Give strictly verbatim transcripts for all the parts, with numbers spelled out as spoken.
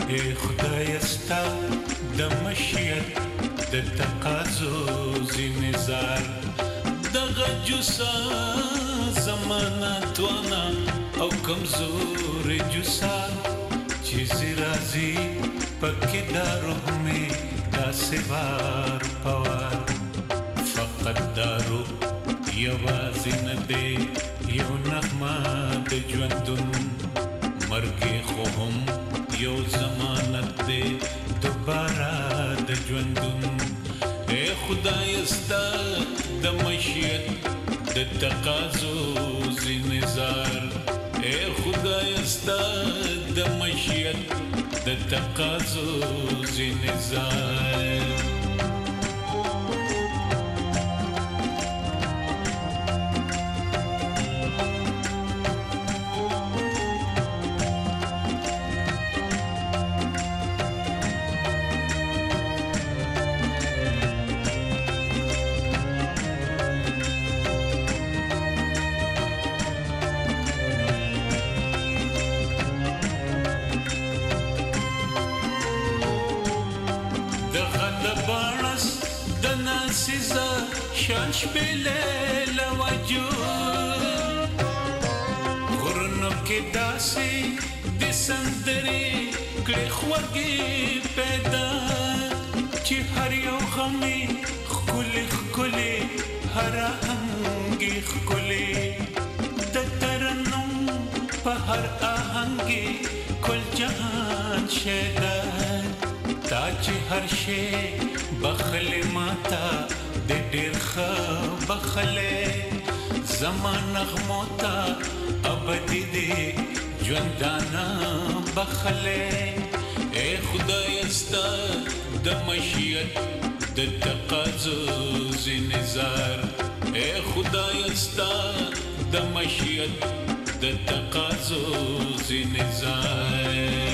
اے خدای ستا د مشیت د تقاضو زینزار دغه جوسا زمانہ توانا او کمزور جوسا چیزی رازی پکی دارو ہمیں داسی بار پوار فقط دارو یوازی ندے یو نغمہ د ژوندون مرګ خو هم یو ضمانت دی دوباره د ژوندون اے خدای ستا د مشیت د تقاضو زینزار اے خدای ستا د مشیت د تقاضو زینزار شان شپیلے لوجود غرنو کی داسی دی سندری کلی خوگی پیدا چی ہر یو غمی خکلی خکلی ہر آہنگی خکلی دا ترنم پا ہر آہنگی کل جہان شیدہ تا چی ہر شے بخلی ماتا د ډیر ښه بخلې زما نغمو ته ابدي دي ژوندانه بخلې اے خدای ستا د مشیت د تقاضو زینزار اے خدای ستا د مشیت د تقاضو زینزار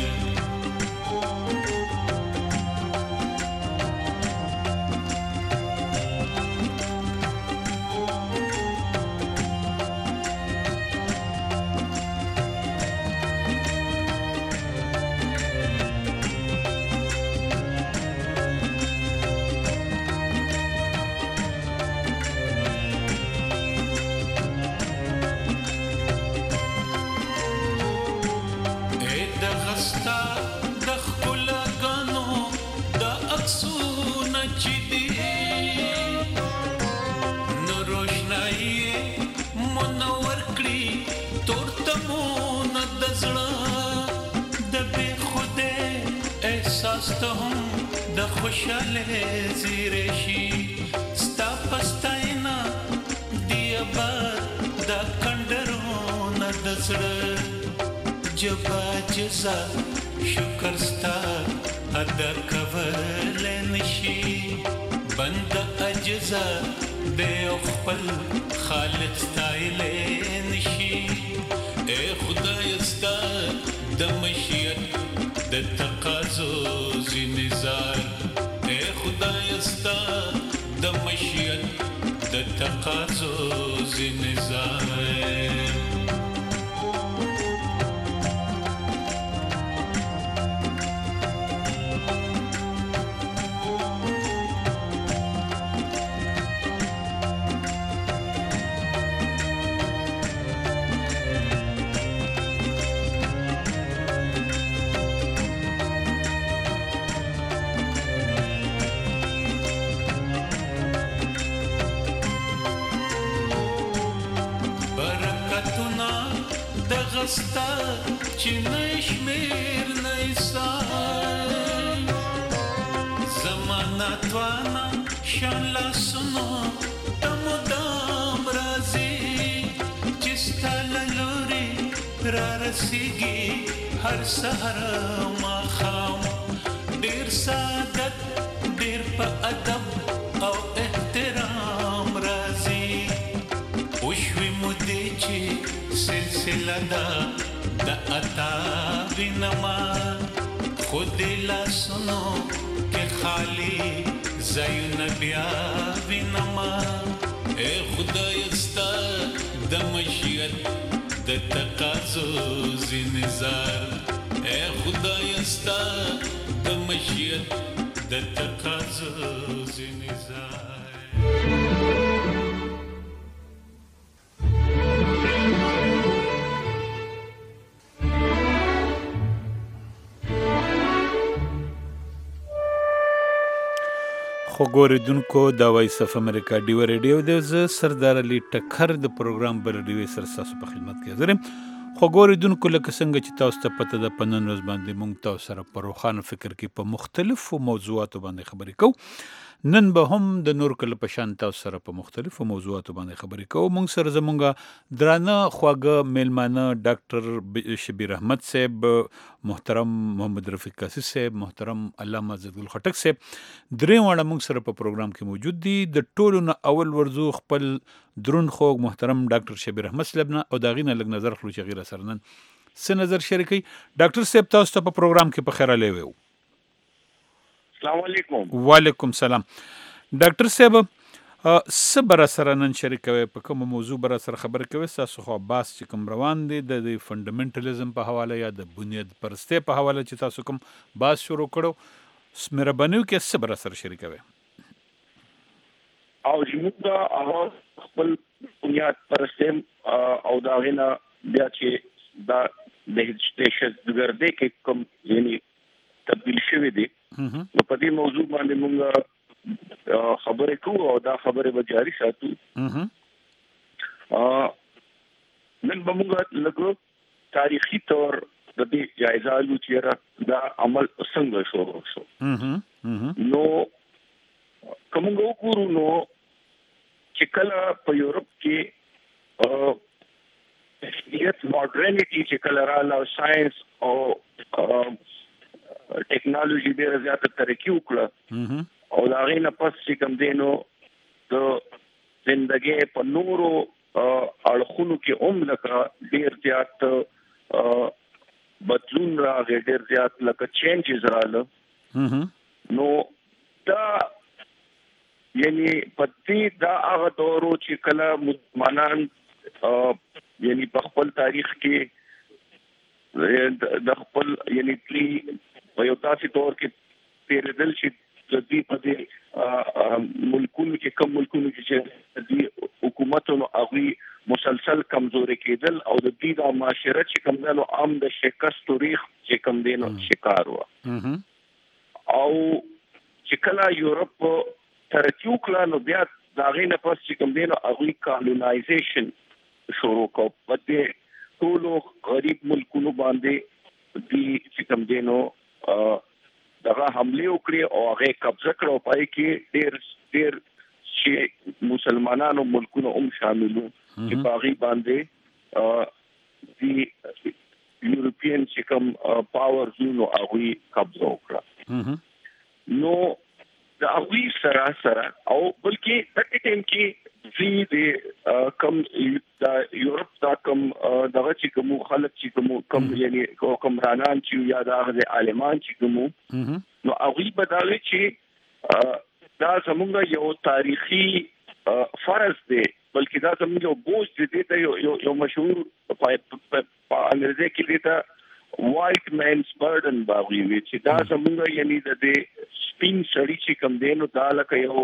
ستهم د خوشاله زیرشي ستا پستاینا دی آباد دا کندرونه د زړه جبا جزا شکر ستا ادا کول نشي بند اجزا د خپل خالق ستایل نشي اے خدای ستا د مشیت د تقاضو زینزار اے خدای ستا د مشیت د تقاضو زینزار ستا چې نشمیر نیسان زمانہ توانا شان لاسونو تمدام رازی چستا للوری را رسیگی هر سهر ماخام دیر سعادت دیر پا ادب او احترام رازی وشوی مدی چی سلسلہ دا دا عطا بینما خود لاسنو کے خالی زین بیا بینما اے خدای ستا د مشیت د تقاضو زینزار اے خدای استا د مشیت د تقاضا زنزای خو ګوریدونکو دا وایس اف امریکا ډیو ریډیو دی زه سردار علي ټکر د پروګرام بر ډیو سر تاسو په خدمت کې حاضر یم. خو ګوریدونکو لکه څنګه چې تاسو ته پته ده په نن ورځ باندې موږ تاسو سره په روښانه فکر کې په مختلفو موضوعاتو باندې خبرې کوو. نن به هم د نور کله په شان تاسو سره په مختلفو موضوعاتو باندې خبرې کوو. موږ سره زمونږ درانه خواږه میلمانه ډاکټر شبیر احمد صاحب، محترم محمد رفیق قاصي صاحب، محترم علامه عزتګل خټک صاحب، درې واړه موږ سره په پروګرام کې موجود دي. د ټولو نه اول ورځو خپل درون خوږ محترم ډاکټر شبیر احمد صاحب نه او دا غي نه لږ نظر خلو چې غیر سره نن څه نظر شریکي. ډاکټر صاحب تاسو ته په پروګرام کې په خیر علي وو. السلام علیکم. وعلیکم سلام. ډاکټر صاحب صبر سره نن شریکوي په کوم موضوع بر سره خبرې کوي؟ تاسو خو باس چې کوم روان دي د فندامنټالیزم په حواله یا د بنیاد پرسته په حواله چې تاسو کوم باس شروع کړو سمربنیو کې صبر سره شریکوي او زموږ د اواز خپل بنیاد پرسته او دا غنا بیا چې دا د سټیشن دګرده کې کوم یعنی تبدیل شوی دی نو په دې موضوع باندې موږ خبرې کوو او دا خبرې به جاری ساتو. نن به موږ لږ تاریخي طور د دې جایزه لو چې دا عمل څنګه شروع شو. نو کوم وګورو نو چې کله په یورپ کې یت ماډرنټی چې کله رااله ساينس او ټیکنالوژي ډیره زیاته ترقی وکړه او دا غینه پس چې کوم دینو د زندګي په نورو اړخونو کې هم لکه ډیر زیات بدلون راغی، ډیر زیات لکه چینجز رااله. نو دا یعنی پدې دا هغه دورو چې کله مسلمانان یعنی په خپل تاریخ کې د خپل یعنی پلی په یو تاسو تور کې پیردل شي د دې په دې ملکونو کې کوم ملکونو کې چې د حکومتونو هغه مسلسل کمزوري کېدل او د دې د معاشره چې کوم دنو عام د شکست تاریخ چې کوم دینو شکار و او چې کله یورپ ترقی وکړه نو بیا دا غینه پس چې کوم دینو هغه کالونایزیشن شروع کو په دې ټولو غریب ملکونو باندې دې چې کوم دینو دغه حمله وکړي او هغه قبضه کړو پای کې ډېر ډېر چې مسلمانانو ملکونو هم شاملو چې باغی باندې د یورپین چې کوم پاور زونو هغه قبضه وکړه. نو دا هغه سره سره او بلکې د ټیم کې د کم د یورپ دا کم دغه چې کوم خلک چې کوم کم یعنی کوم رانان چې یا د عالمان چې کوم نو هغه بداوي چې دا زموږ یو تاریخي فرض دی، بلکې دا زموږ یو بوج دی ته یو یو مشهور په انګریزي کې دی ته وایټ مینز برډن باغوي چې دا زموږ یعنی د سپین سړی چې کوم دی نو دا لکه یو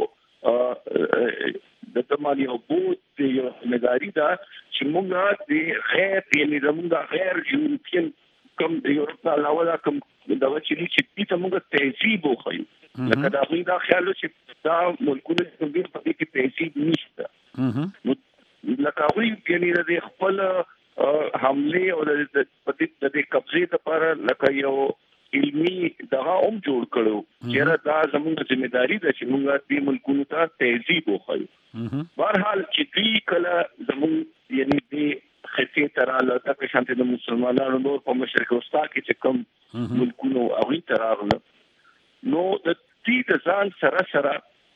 د تمامي یو بوج یو مداري دا چې موږ د غیر یعنی زموږ غیر یورپین کوم د یورپ علاوه کوم دا چې چې موږ تهذیب وخیو لکه دا غوښه دا خیال چې دا ملکونه په دې په کې تهذیب نشته. نو لکه غوښه یعنی د خپل حمله او د دې قبضه لپاره لکه یو علمي دغه هم جوړ کړو چې دا زموږ ځمېداري ده چې موږ دې ملکونو ته تهذیب وخیو. بهرحال چې دې کله زموږ یعنی دې خطي تراله تک شانته د مسلمانانو نور په مشرق وسطا کې چې کوم ملکونو هغه تراغله نو د دې د ځان سره سره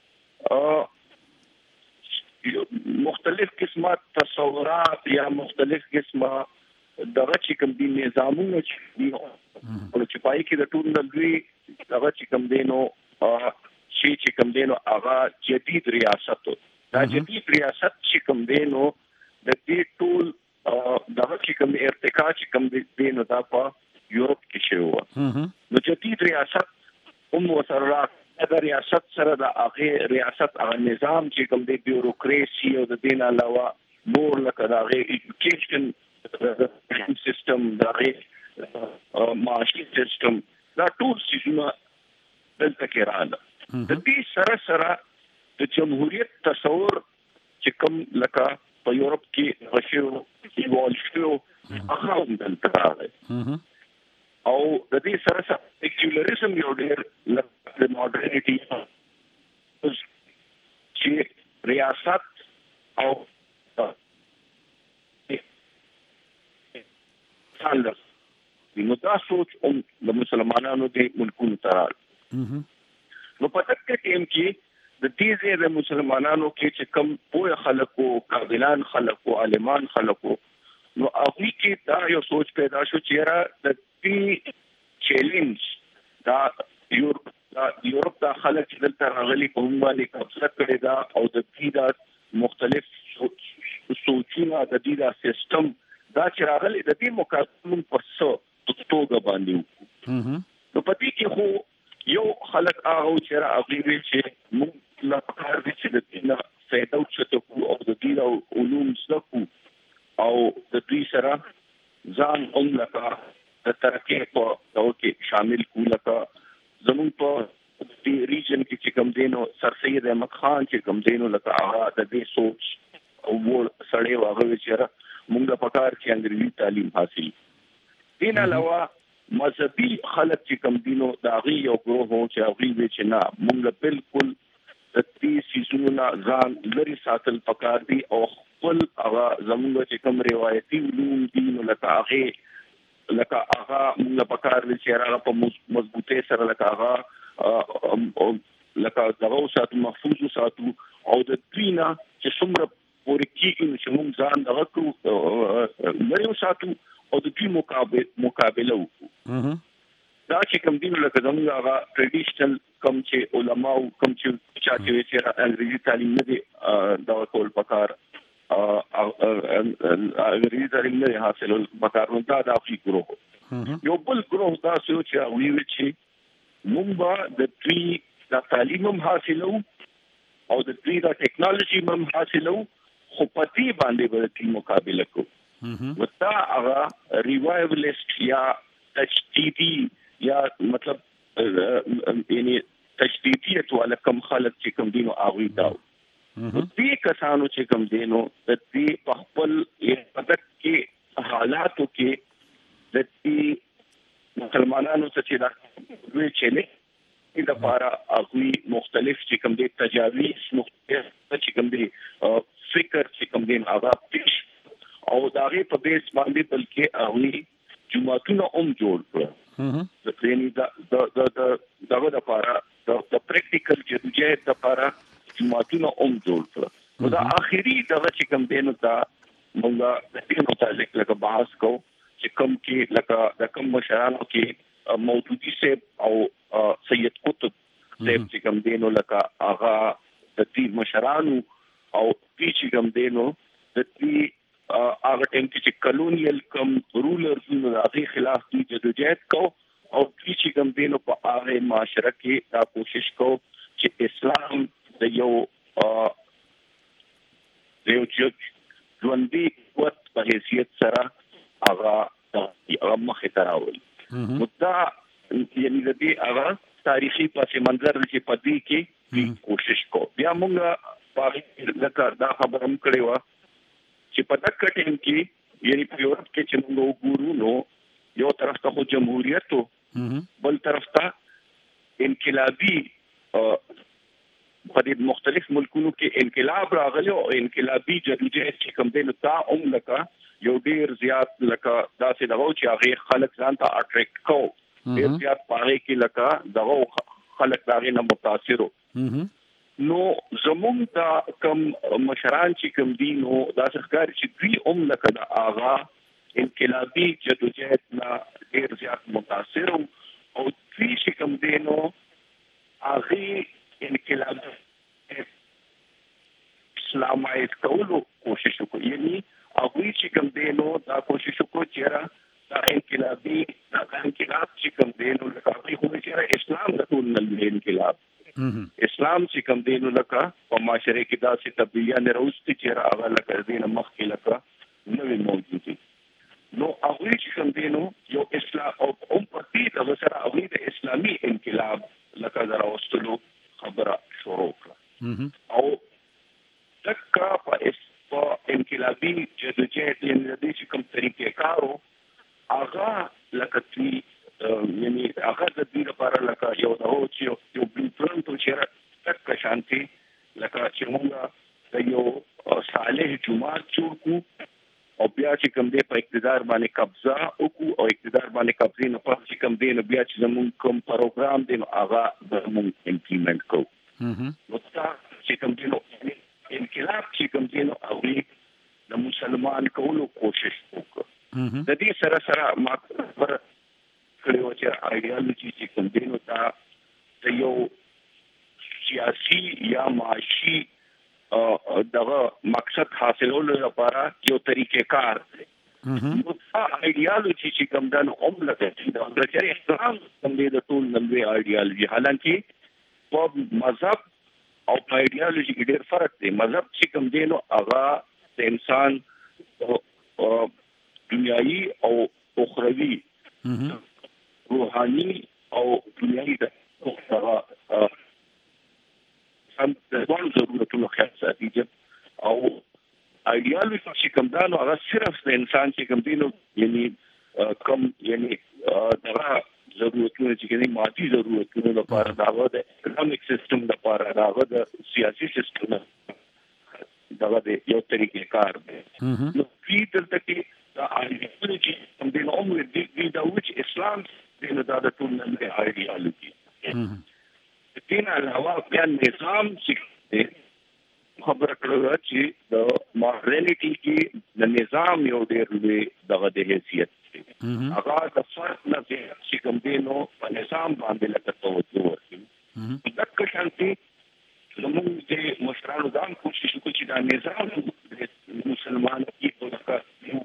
مختلف قسمه تصورات یا مختلف قسمه دغه چې کوم دي نظامونه چې چې پای کې د ټول نګري دغه چې کوم دینو شي چې کوم دینو هغه جدید ریاست دا جدید ریاست چې کوم دینو د دې ټول دغه چې کوم ارتقا چې کوم دینو دا په یورپ کې شوی نو جدید ریاست هم وسره دا ریاست سره د هغه ریاست هغه نظام چې کوم دی بیوروکراسي او د دین علاوه نور لکه د هغه ایجوکیشن سیستم د هغه معاشي سیستم دا ټول سیستم دلته کې راځي د دې سره سره د جمهوریت تصور چې کوم لکه په یورپ کې غشو ایوال شو هغه هم دلته راغی او د دې سره سره سیکولریزم یو ډېر لکه ماډرنټي چې ریاست او څنګه نو دا سوچ هم د مسلمانانو د ملکونو ترال نو په دغه ټیم کې د دې د مسلمانانو کې چې کم پوهه خلکو قابلان خلکو عالمان خلکو نو هغه کې دا یو سوچ پیدا شو چې را د دې چیلنج دا یورپ دا یورپ دا خلک چې دلته راغلي په هم باندې قبضه کړی دا او د دې دا مختلف سوچونه د دې دا سیستم دا چې راغلي د دې مقابله پر څه توګه باندې وکړو نو په دې کې خو یو خلک هغه چې راغلي چې موږ لا کار دي چې د دې نه فائدہ وچته او د دې علوم زده او د دې سره ځان هم لکه د ترقی په داو کې شامل کولکه زمون په دې ریجن کې چې کوم دینو سر سید احمد خان چې کوم دینو لکه هغه د دې سوچ او ور سړی واغوي چې موږ په کار کې انګریزي تعلیم حاصل دین علاوه مذهبي خلک چې کوم دینو دا غي یو ګروه چې هغه وی چې نه موږ بالکل د دې سيزونه ځان لري ساتل پکار دي او خپل هغه زموږ چې کوم روایتي علوم دي نو لکه هغه لکه هغه موږ په کار دي چې هغه په مضبوطه سره لکه هغه لکه دغه ساتو محفوظ ساتو او د دوینا چې څومره پورې کېږي چې موږ ځان دغه کو لري ساتو او د دې مقابله مقابله وکړو دا چې کوم دین لکه زموږ هغه ټریډیشنل کوم چې علما او کوم چې چا چې انګریزي تعلیم نه دي دا ټول پکار انګریزي تعلیم نه حاصل پکار نو دا د افریقي ګروه یو بل ګروه دا چې وی چې موږ د دې د تعلیم هم حاصلو او د دې د ټیکنالوژي هم حاصلو خو په دې باندې به د مقابله کوو وتا هغه ریوایولیست یا تجدیدی یا مطلب یعنی تجدیدیت والا کم خلق چې کوم دینو اغوی داو دې کسانو چې کوم دینو د دې په خپل پدک کې حالاتو کې د دې مسلمانانو چې دا وی چلے د لپاره اغوی مختلف چې کوم دي تجاویز مختلف چې کوم دي فکر چې کوم دین هغه پیش او داغه په بیس باندې بلکې اغوی جمعتونه هم جوړ کړل د ټریننګ د د د دغه د لپاره د پریکټیکل جدوجہد د لپاره جمعتونه هم جوړ کړل نو دا اخیری دغه چې کوم دینو دا موږ د دې متعلق لکه بحث کو چې کوم کې لکه د کوم مشرانو کې موجودی سے او سید قطب صاحب چې کوم دینو لکه هغه د دې مشرانو او دې چې کوم دینو د دې هغه ټیم چې کلونیل کم رولرز نو د خلاف کی جدوجہد کو او چې کوم دینو په هغه معاشره کې دا کوشش کو چې اسلام د یو یو چې ژوندۍ قوت په حیثیت سره هغه هغه مخې ته راوړي نو دا یعنی د دې هغه تاریخي پس منظر چې په دې کې کوشش کو بیا موږ په لکه دا خبره هم کړې و چې په دغه ټیم کې یعنی په یورپ کې چې موږ وګورو نو یو طرف ته جمهوریت بل طرف ته انقلابي په دې مختلف ملکونو کې انقلاب راغلی او انقلابي جدوجہد چې کوم دی نو تا هم لکه یو ډیر زیات لکه داسې دغه چې هغه خلک ځان ته اټریکټ کو ډیر زیات پاره کې لکه دغه خلک داغه نه متاثر نو زمونږ دا کم مشران چې کوم دي نو دا څرګر چې دوی هم لکه دا آغا انقلابي جدوجہد نه ډیر زیات متاثر او دوی چې کوم دي نو هغه انقلاب اسلامایت کولو کوشش وکړي یعنی هغه چې کوم دي نو دا کوشش وکړي چې دا انقلابي دا چې اسلام د ټول نړۍ انقلاب اسلام چې کوم دینو لکه په معاشره کې داسې تبدیلیاں راوستي چې هغه لکه دین مخکې لکه نوې موجودي نو هغه چې کوم دینو یو اسلام او هم په دې د سره هغه د اسلامي انقلاب لکه راوستلو خبره شروع کړه او دغه په انقلابي جدوجہد یعنی د دې کوم طریقې کارو هغه لکه چې یعنی هغه د دې لپاره لکه یو د هو چې یو بلوپرنټ چې تک شانتي لکه چې موږ د یو صالح جماعت جوړ کو او بیا چې کوم دې په اقتدار باندې قبضه وکړو او اقتدار باندې قبضه نه پاتې چې کوم دې بیا چې زموږ کوم پروګرام دی نو هغه زموږ امپلیمنٹ کوو نو تا چې کوم دې انقلاب چې کوم دې نو او د مسلمان کولو کوشش وکړو د دې سره سره ما پر کړو چې ایډیالوژي چې کوم دینو تا د یو سیاسي یا معاشي دغه مقصد حاصلولو لپاره یو طریقې کار دی نو تا ایډیالوژي چې کوم دنو عمله چې د درجه احترام کوم دی د ټول نړۍ ایډیالوژي حالانکه په مذهب او په ایډیالوژي کې ډېر فرق دی مذهب چې کوم دینو هغه د انسان دنیایي او اخروی روحاني او دنیایي د هغه هم د ځوان ضرورتونو خیال ساتي او ایډیالوژي چې کوم دا نو هغه صرف د انسان چې کوم دینو یعنی کم یعنی دغه ضرورتونه چې کوي مادي ضرورتونه لپاره داغه د اکونومیک سیستم لپاره داغه د سیاسي سیستم دغه د یو طریقې کار دی نو په دلته کې دا ایډیالوژي کوم دینو عمر دی دا چې اسلام دین دا د ټول نړۍ ایډیالوژي دین علاوه بیا نظام چې خبره کړو چې د ماډرنټی کې د نظام یو ډېر لوی دغه د حیثیت هغه د فرد نه چې کوم دینو په نظام باندې لکه توجه ورکړي دغه شانتي زموږ د مشرانو دا کوشش وکړي چې دا نظام مسلمان کې په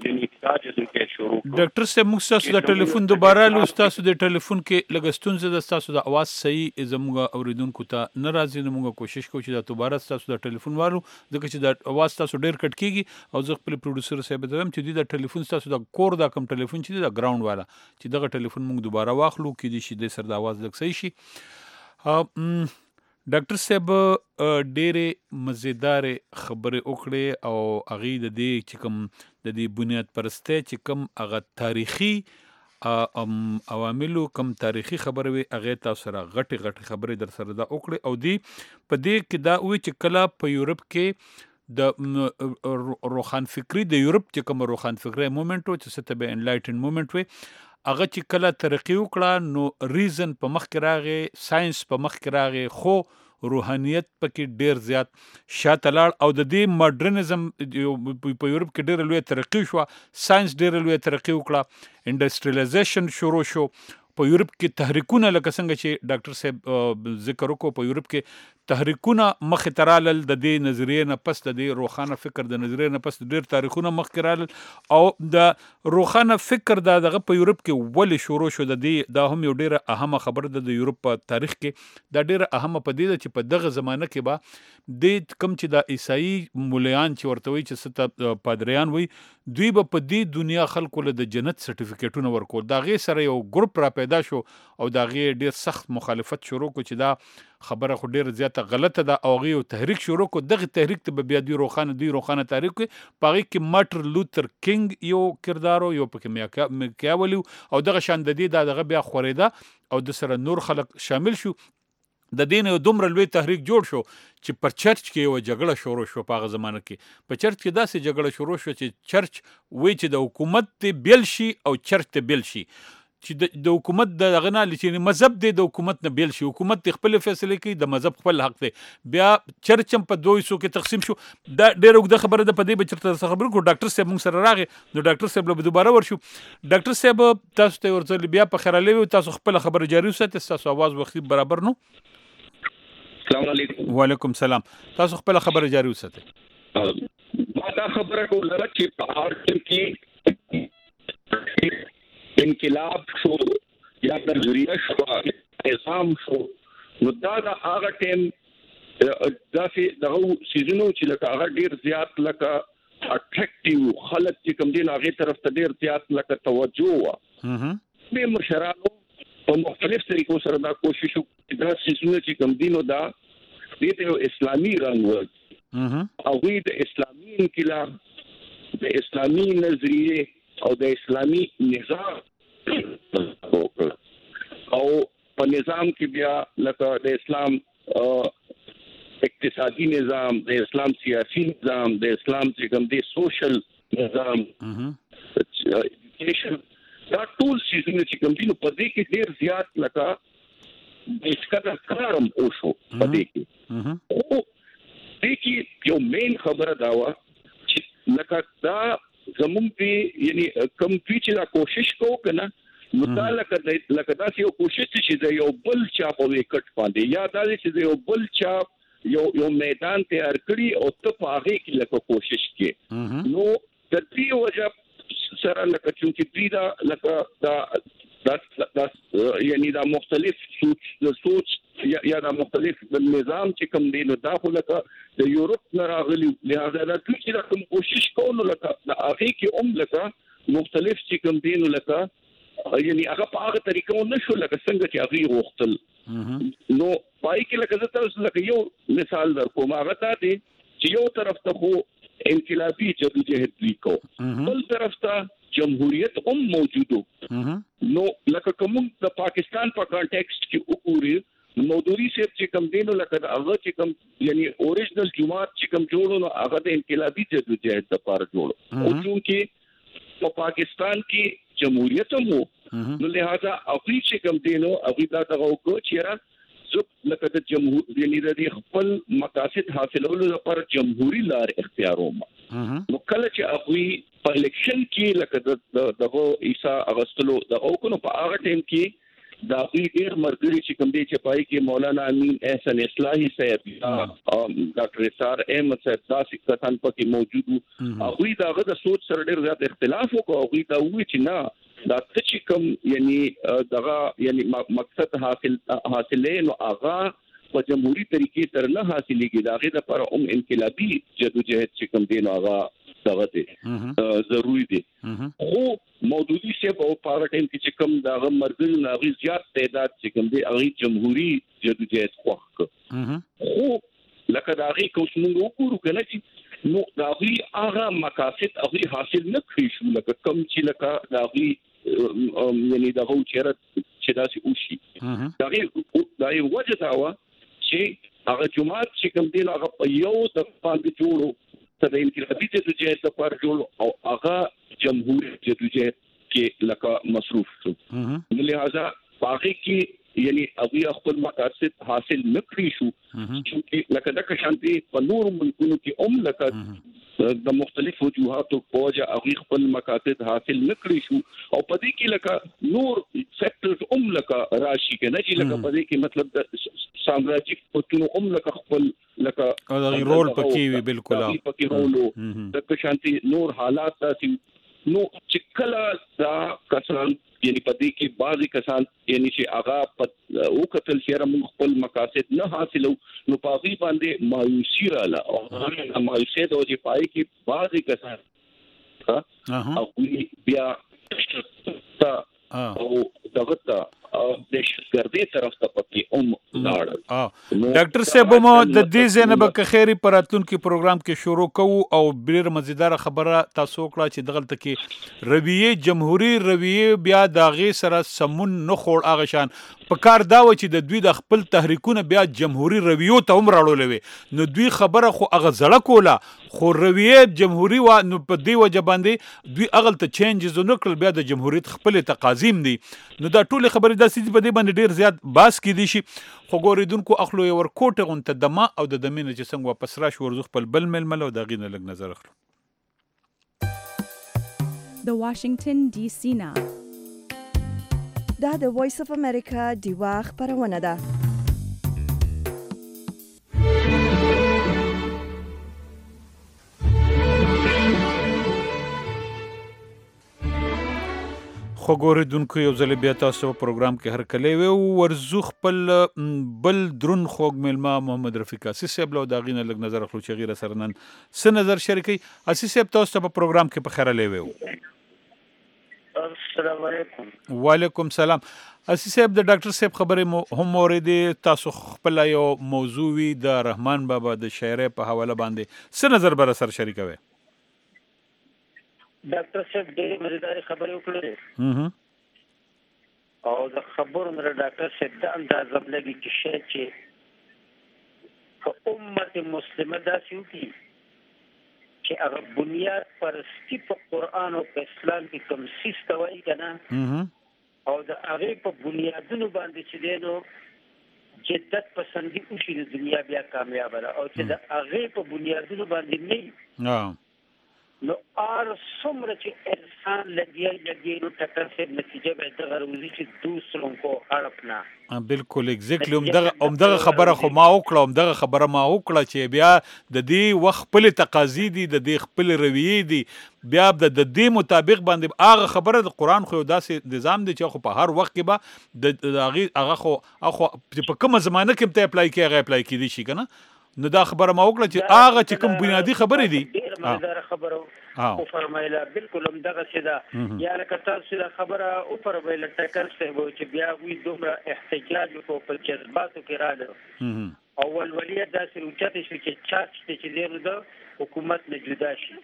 ډاکټر صاحب موږ تاسو د ټلیفون دوباره لو تاسو د ټلیفون کې لګستون زده تاسو د اواز صحیح زموږ اوریدونکو ته ناراضي نه موږ کوشش کوو چې دا دوباره تاسو د ټلیفون والو ځکه چې د اواز تاسو ډیر کټ کیږي او زه خپل پروډوسر صاحب ته هم چې د ټلیفون تاسو د کور دا کم ټلیفون چې د ګراوند والا چې دغه ټلیفون موږ دوباره واخلو کې دي چې د سر د اواز لږ صحیح شي ډاکټر صاحب ډېرې مزیدار خبرې وکړې او هغې د دې چې کوم د دې بنیاد پرستی چې کوم هغه تاریخي عواملو کم تاریخي خبرې وي هغې تاسو سره غټې غټې خبرې در سره دا وکړې او دی په دې کې دا وي چې کله په یورپ کې د روښان فکري د یورپ چې کوم روښان فکري مومنټ و چې څه ته به انلایټن مومنټ وي هغه چې کله ترقی وکړه نو ریزن په مخ کې راغی ساينس په مخ کې راغی خو روحانیت پکې ډیر زیات شاته لاړ او د دې ماډرنزم په یورپ کې ډیر لوی ترقی شو ساينس ډیر لوی ترقی وکړه انډستریالایزیشن شروع شو په یورپ کې تحریکونه لکه څنګه چې ډاکټر صاحب ذکر وکړو په یورپ کې تحریکونه مخ ترالل د دې نظریې نه پس د دې روښانه فکر د نظریې نه پس ډیر تاریخونه مخ کرال او د روښانه فکر د دغه په یورپ کې ولې شروع شو د دې دا هم یو ډیره اهمه خبره ده د یورپ په تاریخ کې دا ډیره اهمه پدیده چې په دغه زمانه کې با د کم چې د عیسائی مولیان چې ورته وي چې ست پادریان وي دوی به په دې دنیا خلکو له د جنت سرټیفیکیټونه ورکول دا غي سره یو ګروپ را پیدا شو او دا غي ډیر سخت مخالفت شروع کو چې دا خبره خو ډیره زیاته غلطه ده او غي تحریک شروع کو دغه تحریک ته بیا دی روخانه دی روخانه تاریخ پاره کې مارټن لوتر کینګ یو کردارو یو پکې میکاولی او دغه شان د دې دغه بیا خوریده او د سره نور خلک شامل شو د دین یو دومره لوی تحریک جوړ شو چې پر چرچ کې یو جګړه شروع شو په هغه زمانه کې په چرچ کې داسې جګړه شروع شو چې چرچ وی چې د حکومت ته بیل شي او چرچ ته بیل شي چې د حکومت د غنا لچې مذهب دی د حکومت نه بیل شي حکومت خپل فیصله کوي د مذهب خپل حق دی بیا چرچم په دوه حصو کې تقسیم شو دا ډېر وګړه خبره ده په دې بچرته خبر کو ډاکټر صاحب موږ سره راغی نو ډاکټر صاحب له دوباره ورشو ډاکټر صاحب تاسو ته ورته بیا په خراله تاسو خپل خبره جاری وساتئ تاسو आवाज وختي برابر نو السلام علیکم وعلیکم السلام تاسو خپل خبره جاری وساتئ ما دا خبره کوله چې په اړه کې انقلاب شو یا نظریه شو نظام شو نو دا د هغه ټیم دا چې دغه سيزونو چې لکه هغه ډیر زیات لکه اټریکټیو خلک چې کوم دین هغه طرف ته ډیر زیات لکه توجه وا به مشرانو په مختلف طریقو سره دا کوشش وکړي دا سيزونه چې کوم دینو دا د اسلامي رنګ ورک او د اسلامي انقلاب د اسلامي نظریه او د اسلامي نظام او په نظام کې بیا لکه د اسلام اقتصادي نظام د اسلام سیاسي نظام د اسلام چې کوم دی سوشل نظام ایجوکیشن دا ټول شیونه چې کوم دي نو په دې کې ډیر زیات لکه د ښکته کارم اوشو په دې کې او دې کې یو مین خبره دا و چې لکه دا زموږ دی یعنی کم چې لا کوشش کوو کنه نو دا لکه لکه دا یو کوشش چې د یو بل چا په وکټ باندې یا دا چې د یو بل چا یو یو میدان تیار کړی او ته په هغه کې لکه کوشش کې نو د دې وجه سره لکه چې دې دا لکه دا دا یعنی دا مختلف سوچ د سوچ یا دا مختلف نظام چې کوم دی نو دا خو لکه د یورپ نه راغلی لهدا دا چې دا کوم کوشش کوو لکه د هغه کې هم لکه مختلف چې کوم دی نو لکه یعنی هغه په هغه طریقو نشو لکه څنګه چې هغه غوښتل نو پای کې لکه تاسو لکه یو مثال درکوم هغه تا دی چې یو طرف ته خو انقلابی جدوجہد وکاو بل طرف ته جمهوریت هم موجودو نو لکه کوم د پاکستان په کانټیکست کې وګوري مودودی صاحب چې کوم دینو لکه هغه چې کوم یعنی اوریجنل جماعت چې کوم جوړو نو هغه د انقلابی جدوجہد لپاره جوړو او چې په پاکستان کې جمهوریت هم نو لہذا افریقا چې کوم دینو هغه دا دغه کو چې زه لکه د جمهور یعنی د خپل مقاصد حاصلولو لپاره جمهوریت لار اختیاروم نو کله چې هغه په الیکشن کې لکه دغه عیسی اغستلو دغه کو په هغه ټیم کې دا ډیر مرګري چې کوم دی چې پای کې مولانا امین احسن اصلاحي صاحب ډاکټر اسار احمد صاحب تاسو کتان پکې موجود او دغه د سوچ سره ډیر زیات اختلاف وکړ او دا وی چې نه دا چې کوم یعنی دغه یعنی مقصد حاصل حاصلې نو هغه په جمهوریت طریقې سره نه حاصلېږي دا غي د پر ام انقلابی جدوجہد چې کوم دی نو هغه دغه دی ضروری دی خو مودودی سے په پاره ټیم کې چې کوم دغه مرګ نه غي زیات تعداد چې کوم دی هغه جمهوریت جدوجہد خوښ خو لکه دا غي کوم وګورو کنه چې نو دا غي هغه مقاصد هغه حاصل نه کړی شو لکه کوم چې لکه دا غي یعنی دا غو چیرې چې دا سي اوشي دا غي دا یو وجه دا و چې هغه جماعت چې کوم دی هغه په یو د باندې جوړو ته د انقلابي جدوجہد لپاره جوړ او هغه جمهوریت جدوجہد کې لکه مصروف شو لہذا باقي کې یعنی هغه خپل مقاصد حاصل نه کړی شو چې لکه د شانتي په نور ملکونو کې هم لکه د مختلف وجوهاتو په وجه هغه خپل مقاصد حاصل نه کړی شو او په دې کې لکه نور سیکټرز هم لکه راشي کنه چې لکه په دې کې مطلب د سامراجیک پټونو هم لکه خپل لکه او د رول پکې وی بالکل پکې رولو د شانتي نور حالات داسي نو چې کله دا کسان یعنی په دې کې بعضی کسان یعنی چې هغه او قتل شهر موږ خپل مقاصد نه حاصلو نو په دې باندې مایوسی رااله او هغه مایوسی د وجې پای کې بعضی کسان او بیا او دغه ته د شګردي طرف ته پکې هم لاړ ډاکټر صاحب مو د دې زنه به خیری پراتون کې پروګرام کې شروع کوو او ډیر مزیدار خبره تاسو کړه چې دغلت کې رویه جمهوریت رویه بیا داغه سره سمون نه خور اغه شان په کار دا و چې د دوی د خپل تحریکونه بیا جمهوریت رویو ته هم راړولې نو دوی خبره خو اغه زړه کوله خو رویه جمهوریت و نو په دی وجه باندې دوی اغل ته چینجز نو کړل بیا د جمهوریت خپل تقاضیم دي نو دا ټول خبره د سړي په دې باندې ډیر زیات باس کې دي شي خو ګوریدونکو اخلو یو ور کوټه غونته دما او د دمینه چې څنګه واپس راشي ورزخ په بل ململ او د غینه لګ نظر اخلو د واشنگټن ډي سي نا دا د وایس اف امریکا دیوا خبرونه ده خو ګوریدونکو یو ځل بیا تاسو په پروګرام کې هر کله وي ورزو خپل بل درون خوږ ملما محمد رفیق اسیس صاحب له داغینه لګ نظر خلو چې غیر سرنن س نظر شریکي اسیس صاحب تاسو په پروګرام کې په خیره لوي السلام علیکم. وعلیکم سلام. اسیس صاحب د ډاکټر صاحب خبرې هم اورېدې تاسو خپل یو موضوع وی د رحمان بابا د شاعرۍ په حواله باندې س نظر بر سر شریکوي. ډاکټر صاحب ډېرې مزیدارې خبرې وکړې او د خبرو مې ډاکټر صاحب دا اندازه لګي چې شاید چې په امت مسلمه داسې وکړي چې هغه بنیاد پرستی په قرآن او په اسلام کې کوم څیز ته وایي که نه او د هغې په بنیادونو باندې چې دی نو جدت پسندي وشي د دنیا بیا کامیابه ده او چې د هغې په بنیادونو باندې نه نو آر څومره چې انسان لګیا لګیا نو ټکر سے نتیجه به دغه روزي چې دوسروں کو اړپنا بالکل ایگزیکټلی همدغه همدغه خبره خو ما وکړه همدغه خبره ما وکړه چې بیا د دې وخت خپل تقاضي دي د دې خپل رویې دي بیا د دې مطابق باندې هغه خبره د قرآن خو داسې نظام دی چې خو په هر وخت کې به د هغې هغه خو خو په کومه زمانه کې ته اپلای کې هغه اپلای کېدی شي که نه نو دا خبره ما وکړه چې هغه چې کوم بنیادی خبرې دي مزیدار خبره او فرمایله بالکل هم دغه څه ده یا لکه تاسو دا خبره او فرمایله ټکر صاحب چې بیا وی دومره احتجاج کو په جذباتو کې راځي اول ولیت داسې اوچته شي چې چاچ چې دی نو د حکومت نه جدا شي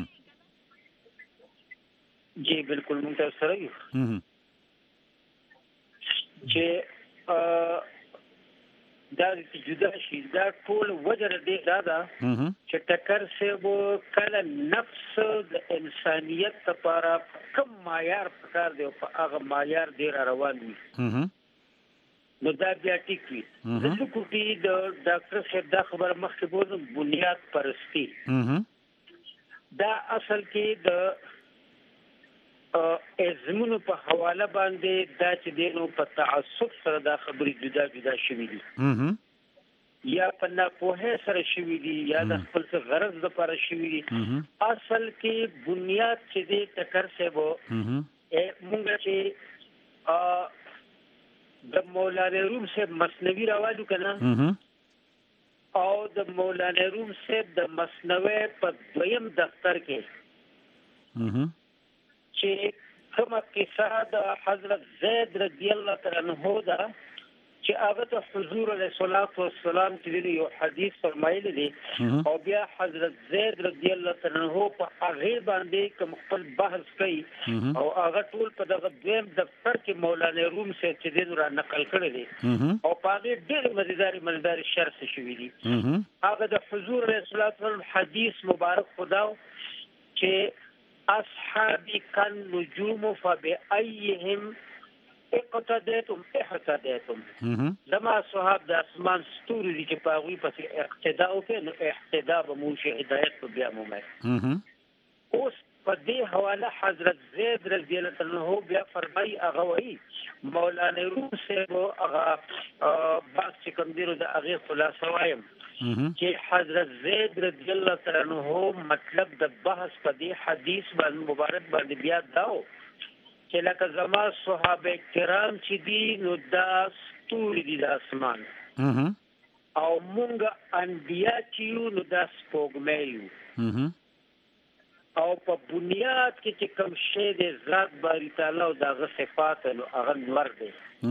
جی بالکل مونږ سره یو چې دا چې جدا شي دا ټول وجه دې دا ده چې ټکر صاحب کله نفس د انسانیت لپاره کم معیار پکار دی او هغه معیار ډیر روان وي نو دا بیا ټیک وي د سکوټي د ډاکټر صاحب دا خبر مخکې بوزم بنیاد پرستی دا اصل کې د ازمونو په حواله باندې دا چې دینو په تعصب سره دا خبرې جدا جدا شوي دي یا په ناپوهۍ سره شوي دي یا د خپل څه غرض لپاره شوي دي اصل کې بنیاد چې دی ټکر صاحب مونږ چې د مولانا روم صاحب مثنوي راوالو که نه او د مولانا روم صاحب د مثنوي په دویم دفتر کې چې کومه قصه د حضرت زید رضی الله تعالی عنہ ده چې هغه ته حضور علیه الصلاۃ والسلام چې یو حدیث فرمایلی دی او بیا حضرت زید رضی الله تعالی عنہ په هغه باندې کوم خپل بحث کوي او هغه ټول په دغه دویم دفتر کې مولانا روم سے چې دین را نقل کړی دی او په هغه ډېر مزیدار مزیدار شرح شوی دی هغه د حضور علیه الصلاۃ والسلام حدیث مبارک خداو چې اصحابی کن نجوم فبأیهم اقتدیتم احتدیتم زما صحاب د اسمان ستوري دي چې په هغوی پسې اقتدا وکړي نو احتدا به مو شي هدایت به بیا مومئ اوس په دې حواله حضرت زید رضی الله عنه بیا فرمایي هغه وایي مولانا روم صاحب هغه بعض چې کوم دی نو د هغې خلاصه وایم چې حضرت زید رضی الله تعالی عنہ مطلب د بحث په دې حدیث باندې مبارک باندې بیا داو چې لکه زما صحابه کرام چې دي نو دا ستوري دي د اسمان او مونږ انبیا چې یو نو دا سپوږمۍ یو او په بنیاد کې چې کوم شی دی ذات باری تعالی او دغه صفات نو هغه نور دی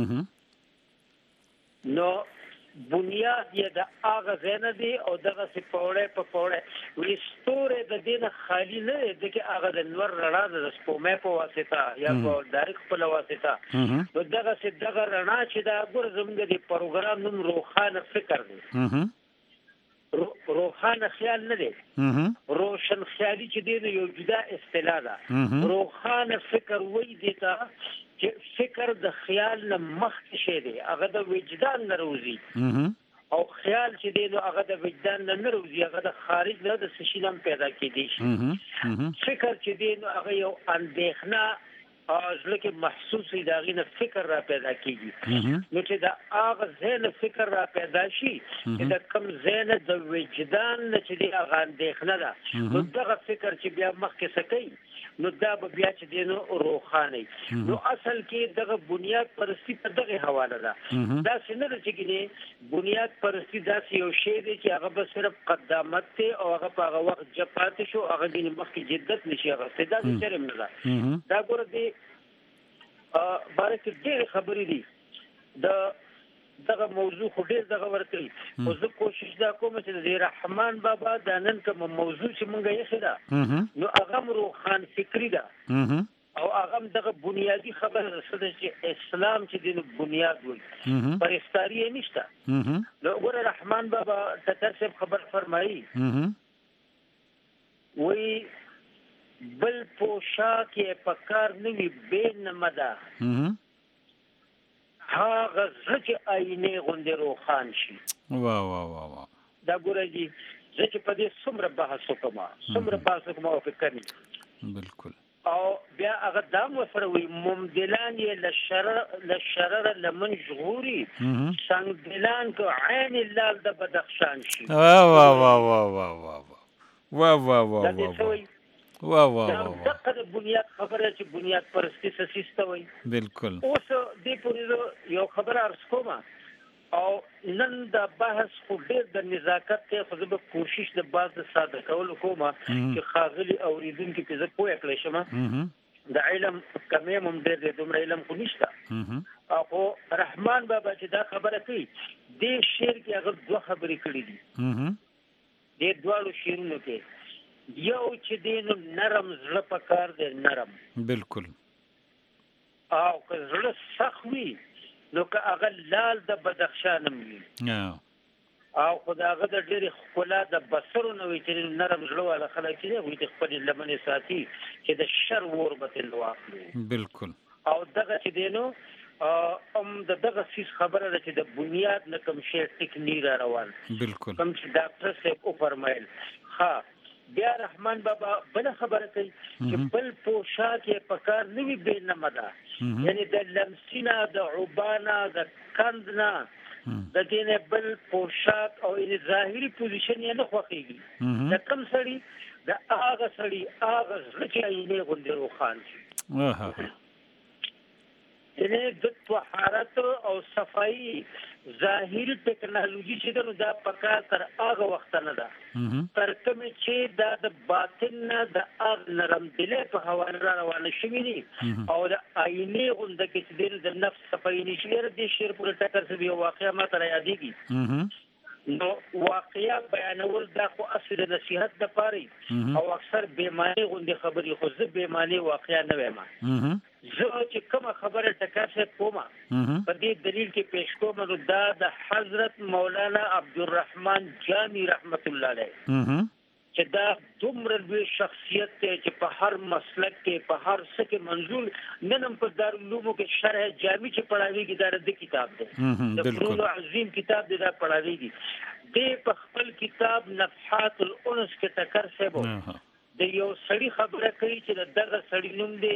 نو بنیاد یې د هغه ځای نه دی او دغه سې پوړی په پوړی وایي ستوری د دې نه خالي نه دی ځکه هغه د نور رڼا ده د سپوږمۍ په واسطه یا په ډایرکټ خپله واسطه نو دغه سې دغه رڼا چې دا ګوره زموږ د پروګرام نوم روښانه فکر دی روښانه خیال نه دی روشن خیالي چې دی نو یو جدا اصطلاح ده روښانه فکر وایي دې ته چې فکر د خیال نه مخکې شی دی هغه د وجدان نه روزي او خیال چې دی نو هغه د وجدان نه نه روزي هغه د خارج نه د څه شي نه پیدا کېدی شي فکر چې دی نو هغه یو اندېښنه زړه کې محسوس وي د هغې نه فکر را پیدا کېږي نو چې د هغه ځای نه فکر را پیدا شي چې د کوم ځای نه د وجدان نه چې دی هغه اندېښنه ده نو دغه فکر چې بیا مخکې څه کوي نو دا به بیا چې دینو روخانه نو اصل کې دغه بنیاد پرستی په دغه حواله ده دا څنګه چې کې بنیاد پرستی دا یو شی دی چې هغه به صرف قدامت ته او هغه په هغه وخت جپات شو هغه د مخکې جدت نشي هغه ستدا چې رم نه ده دا ګوره دی ا بارک دې خبرې دي د دغه موضوع خو ډیر دغه ورته او زه کوشش دا کوم چې د رحمان بابا د نن کوم موضوع چې مونږ یې خدا نو هغه مرو خان فکری ده او هغه دغه بنیادی خبره رسده چې اسلام چې دین بنیاد وي پرستاری نشته نو ګوره رحمان بابا تاسو خبر فرمایي وی بل پوشاک پکار نوی بین مدا هغه ځکه آینه غوندې روخان شي وا وا وا وا دا ګورې دي چې په دې څومره بحث وکم څومره بحث وکم او فکر نه بالکل او بیا هغه دام وسره وي ممدلان یې لشرر لشرر لمن جغوري څنګه دلان کو عین اللال د بدخشان شي وا وا وا وا وا وا وا وا وا وا وا وا وا دغه بنیاد خبره چې بنیاد پرستی سیسته وي بالکل اوس دې پورې یو خبره ارز کوم او نن د بحث خو ډېر د نزاکت ته خو به کوشش د باز د ساده کول کوم چې خاغلی اوریدونکو کې زه پوهه کړی شم د علم کمې هم ډېر د دومره علم خو نشته او رحمان بابا چې دا خبره کوي دې شعر کې هغه دوه خبرې کړې دي دې دوه شعرونو کې یو چې دینو نرم زړه پکار دی نرم بالکل او که زړه سخت وي نو که هغه لال د بدخشان وي او خدای هغه د ډېر ښکلا د بصرو نه وي چې نرم زړه والا خلک چې وي د خپل لمنې ساتي چې د شر ور به واخلي بالکل او دغه چې دینو ام د دغه سیس خبره ده چې د بنیاد نه کوم شی ټیکنی را روان بالکل کوم چې ډاکټر صاحب او فرمایل ها بیا رحمان بابا بل خبره کوي چې بل پوشاک پکار نوی بین مدا یعنی د لمسینا د عبانا د کندنا د دینه بل پوشاک او یعنی ظاهری پوزیشن یې نه خوخیږي د کم سړی د هغه سړی هغه ځکه یې نه غوندې روخان شي یعنی د طهارت او صفائی ظاهری ټیکنالوژي چې دا پکار تر هغه وخت نه ده تر کوم چې دا د باطن نه د هغه نرم دلې په حواله روانه شوی دي او د آینه غونډه کې د نفس صفائی نشي د شیر پر ټکر سره یو واقعیا ما تر یادېږي نو واقعیا بیانول دا خو اصل د نصیحت د پاره او اکثر بیماری غونډه خبري خو زه بیماری واقعیا نه وایم زه چې کومه خبره ټکر څه کومه په دې دلیل کې پیش کوم نو دا د حضرت مولانا عبدالرحمن جامی رحمت الله علیه چې دا دومره لوی شخصیت دی چې په هر مسلک کې په هر څه کې منظور نن په دارالعلومو کې شرح جامی چې پڑھاویږي دا د کتاب دی د فنون عظیم کتاب دی دا پڑھاویږي دې په خپل کتاب نفحات الانس کې ټکر څه د یو سړي خبره کوي چې دغه سړي نوم دی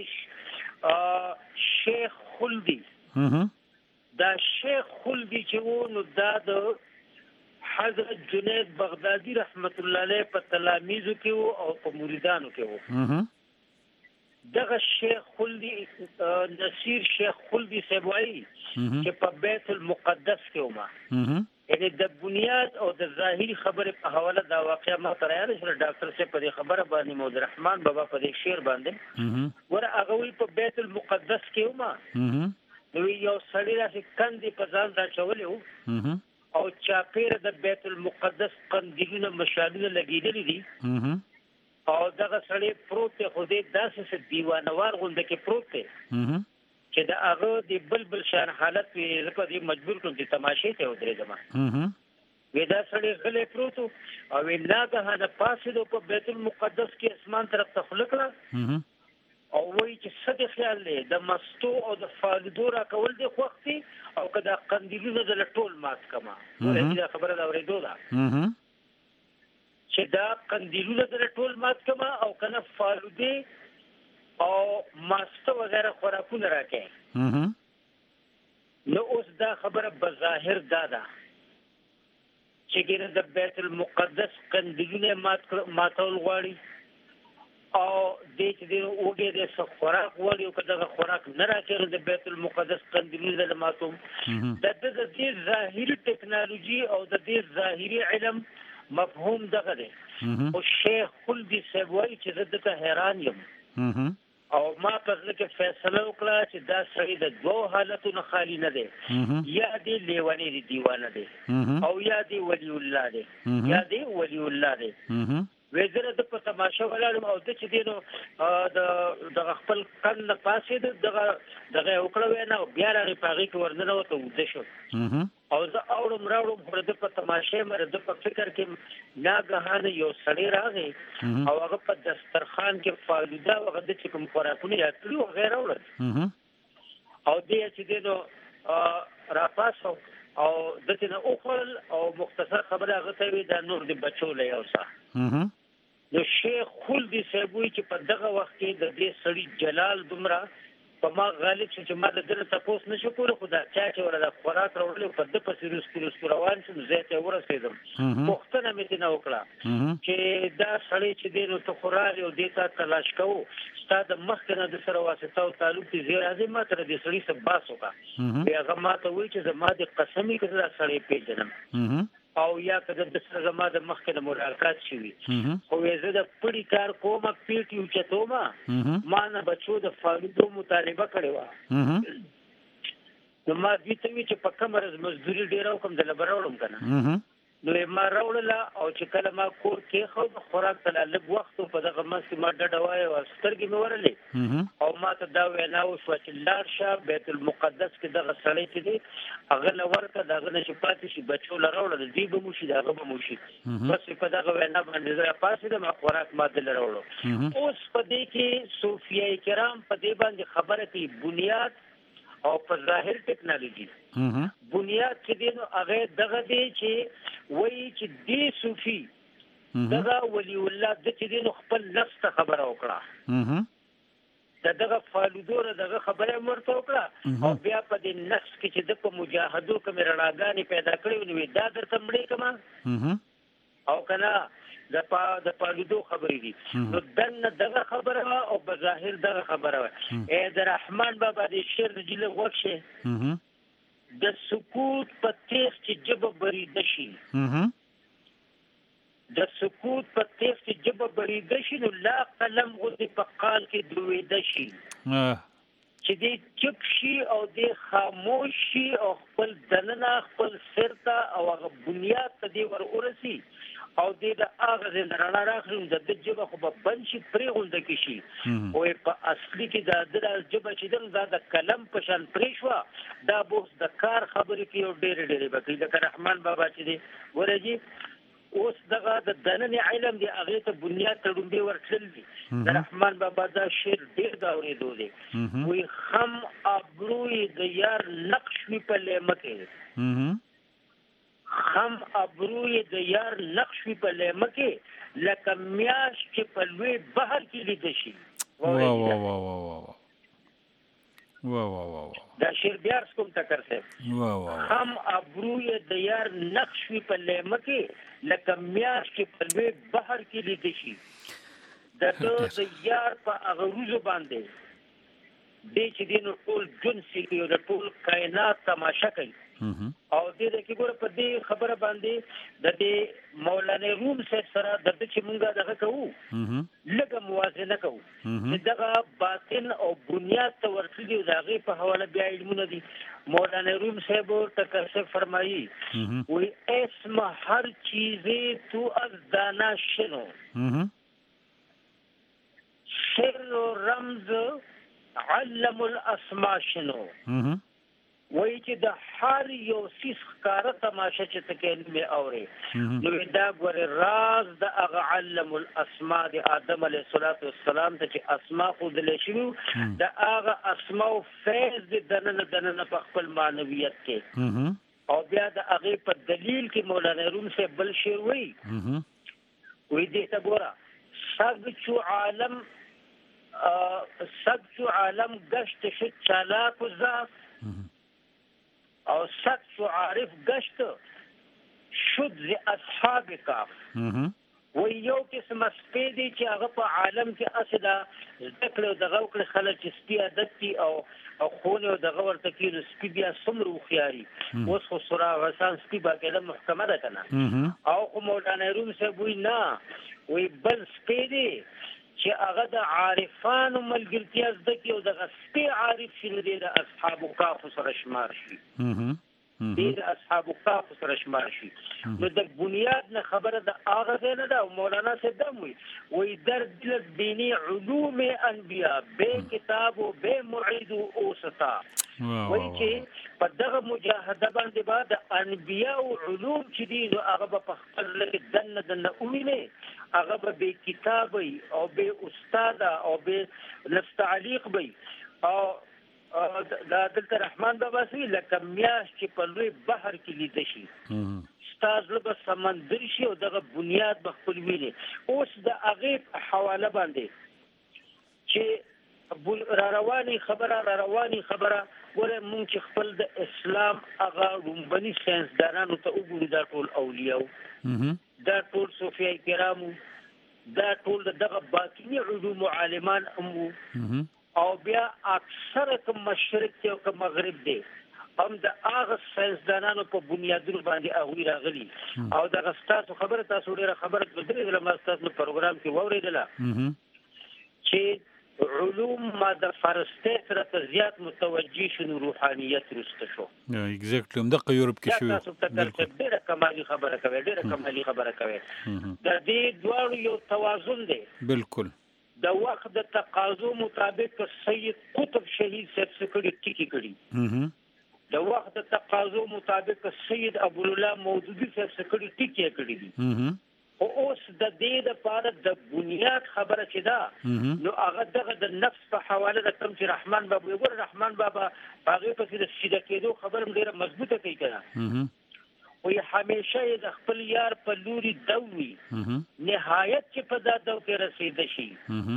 شیخ خلدی دا شیخ خلدی چې وو نو دا د حضرت جنید بغدادي رحمت الله علیه په تلاميذو کې وو او په مریدانو کې وو دغه شیخ خلدی نصیر شیخ خلدی سیبوایی چې په بیت المقدس کې وما یعنی د بنیاد او د ظاهری خبره په حواله دا واقعا ما تر یاد شو ډاکټر سے په خبره باندې مود رحمان بابا په دې شعر باندې ور هغه وی په بیت المقدس کې وما نو یو سړی راځي کندې په ځان دا چولیو او چاپیر د بیت المقدس قندیلونه مشالونه لګیدلې دي او دغه سړی پروت خو دې داسې دیوانوار غونډه کې پروت دی چې دا هغه د بلبل شان حالت وي زکه دې مجبور کړم چې تماشې ته ودرې جما ودا سړی غلې پروت او ویناګه د پاسې په بیت المقدس کې اسمان طرف ته خلقلا او وایي چې څه خیال دی د مستو او د فالدو را کول دی وختي او کدا قندیلونه د ټول مات کما ولې خبره دا ورېدو دا چې دا قندیلونه د ټول مات کما او کنه فالدو او ماسته وغیرہ خوراکونه راکې نو اوس دا خبره بظاهر دادا چې ګره د بیت المقدس قندیلونه مات ماتول غواړي او دې چې د وګړي د خوراک وړي او کله خوراک نه راکړي د بیت المقدس قندیلونه د ماتوم د دې ظاهري ټکنالوژي او د دې ظاهري علم مفهوم دغه دی او شیخ خلدی سیبوی چې زه ته حیران یم او ما په ځکه فیصله وکړه چې دا سړی د دوه حالتونو خالی نه دی یا دی لیوانی دی دیوانه دی او یا دی ولی الله دی یا دی ولی الله دی وزره د په تماشا ولاړم او د چې دینو د د خپل کن نه پاسې دغه دغه وکړه وینا بیا راغی پاغي کې ورننه وته ود شو او زه اورم راوړم پر د په تماشا مر د په فکر کې ناګهانه یو سړی راغی او هغه په دسترخوان کې فالوده او هغه د کوم خوراکونه یاتلو غیر اورل او دې چې دینو را پاسو او دته نه اوخل او مختصر خبره هغه ته وی د نور د بچو له اوسه نو شیخ خلدی سیبوی چې په دغه وخت کې د دې سړي جلال دومره په ما غالب چې ما د دې تاسو نشو کول خدا چا چې ورته خوراک راوړل په د پسې روس روان شم زه ته ورسېدم پښتنه مې نه وکړه چې دا سړی چې دې نو ته خوراري او دې ته تلاش کوو ستاسو مخکنه د سره واسطه او تعلق دې زیات ازي ما تر دې سړي سره باس وکړه بیا هغه ما ته وایي چې زما د قسمي کې دا سړی پیژنم او یا کله د سره زما د مخکنه ملاقات شوي خو زه د پړی کار کوم پیټیو چتوما ما نه بچو د فالودو مطالبه کړې و نو ما دې ته چې په کمر مزدوري ډیرو کوم د لبرولم کنه نو ما راوړل او چې کله ما کور کې خو خوراک ته لږ وخت په دغه مسکه ما ډډه وای او سترګې مې ورلې او ما ته دا وینا وشو چې لار شه بیت المقدس کې دغه سړی چې دی هغه لورته دغه نشي پاتې شي بچو لراوړل دی به مو شي دغه به مو شي بس په دغه وینا باندې زه پاسې د ما خوراک ما دل راوړل اوس په دې کې صوفیای کرام په دې باندې خبره کوي بنیاد او په ظاهر ټکنالوژي بنیاد چې دینو هغه دغه دی چې وایي چې دی صوفي دغه ولی الله د چې دینو خپل نفس ته خبره وکړه دغه فالودور دغه خبره مرته وکړه او بیا په دې نفس کې چې د په مجاهدو کې رڼاګانې پیدا کړې نو دا درته مړې کما او کنه د پا د پالودو خبرې دي نو دنه دغه خبره او بظاهر دغه خبره اے د رحمان بابا د شعر جله وښه د سکوت په تیغ چې جبه بریده شي د سکوت په تیغ چې جبه بریده شي نو لا قلم غوږی په قال کې دویده شي چې دې چپ شي او دې خاموش شي او خپل دننه خپل سرته او هغه بنیاد ته دې ور ورسي او دې د هغه د رڼا راخلم د جبه خو په بنشي پرې غونډه کې شي او په اصلي کې د د جبه چې دا د کلم په شان پرې شو دا بوس د کار خبرې کې او ډېر ډېر بکې د رحمان بابا چې دی ورږي اوس دغه د دننه علم دی هغه ته بنیاد ته ډومبي ورتل دي د رحمان بابا دا شعر ډېر دا اورېدو دي وي خم ابروي د یار نقش په لمکه خم ابروی د یار نقش په لمه کې لکه میاش کې په لوی بحر کې لید شي وا وا وا وا وا وا وا وا دا شعر بیا کوم تکر سه وا وا خم ابروی د یار نقش په لمه کې لکه میاش کې په لوی بحر کې لید شي د د یار په اغروزو باندې دې چې دینو ټول جنسي کې د ټول کائنات تماشا کوي او دې د کې ګور په دې خبره باندې د دې مولانا روم سره د دې چې مونږه دغه کوو لږه موازنه کوو چې دغه باطن او بنیاد ته ورسېږي دغه په حواله بیا علمونه دي مولانا روم صاحب تکرر فرمایي وی اسم هر چیزی تو از دانا شنو سر و رمز علم الاسماء شنو وای چې د هر یو سیس کار تماشه چې تکلمه اوري نو دا ګور راز د هغه علم الاسماء د آدم علیه السلام ته چې اسماء خو د لشي د هغه اسماء فیض د دننه دننه په خپل معنویت کې او بیا د هغه په دلیل کې مولانا روم سے بل شعر وای وای دې ته ګوره سګچو عالم سګچو عالم گشت شد چالاک و ذات او سخت عارف گشت شد ز اصحاب کاف و یو قسم سپی دی چې هغه په عالم کې اصله ذکر د غوکل خلک سپی عادت دي او او خونه د غور تکینو سپی بیا سمرو خياري اوس خو سره غسان سپی باقاعده محکمه ده کنه او خو مولانا روم صاحب وی نه وی بل سپی دی چې هغه د عارفانو ملګرتیا زده کی او د سپی عارف شنو دی د اصحاب کاف سره شمار شي دې اصحاب کاف سره شمار شي نو د بنیاد نه خبره د هغه نه ده مولانا صاحب دم وی وی در دل دینی علوم انبیاء به کتاب او به معید او ستا وی چې په دغه مجاهده باندې بعد انبیاء او علوم چې دي هغه په خپل لګ دنه دنه اوینه هغه به کتابي او به استاد او به نستعلیق بي او دا دلته رحمان بابا سي لکه میاش چې په لوی بحر کې لیدل شي استاد له سمندر شي او دغه بنیاد بخپل ویلي اوس د هغه حواله باندې چې را رواني خبره را رواني خبره ګوره مونږ چې خپل د اسلام هغه رومبني ساينسدانانو ته وګورو دا ټول اولیاء دا ټول صوفیای کرامو دا ټول دغه باطنی علوم عالمان امو او بیا اکثر کوم مشرق او کوم مغرب دی هم د هغه ساينسدانانو په بنیادونو باندې هغه راغلي او د غستاسو خبره تاسو ډیره خبره کړې د ماستاسو پروګرام کې ووریدله چې علوم ما د فرسته سره زیات متوجي شنو روحانيت رسته شو ایگزیکټلی د یورپ کې شو تاسو ته ډیره کمالي خبره کوي ډیره کمالي خبره کوي د دې دوه یو توازن دی بالکل د وخت د تقاضو مطابق سید قطب شهید صاحب سکړي ټکی کړي د وخت د تقاضو مطابق سید ابو الله مودودی صاحب سکړي ټکی کړي دي او اوس د دې د پاره د بنیاد خبره چې دا نو هغه دغه د نفس په حواله د کوم چې رحمان بابا یو رحمان بابا هغه په سیده سیده کېدو خبره ډیره مضبوطه کوي کنه وی همیشه د خپل یار په لوري دوی نهایت چې په دا دو کې رسیده شي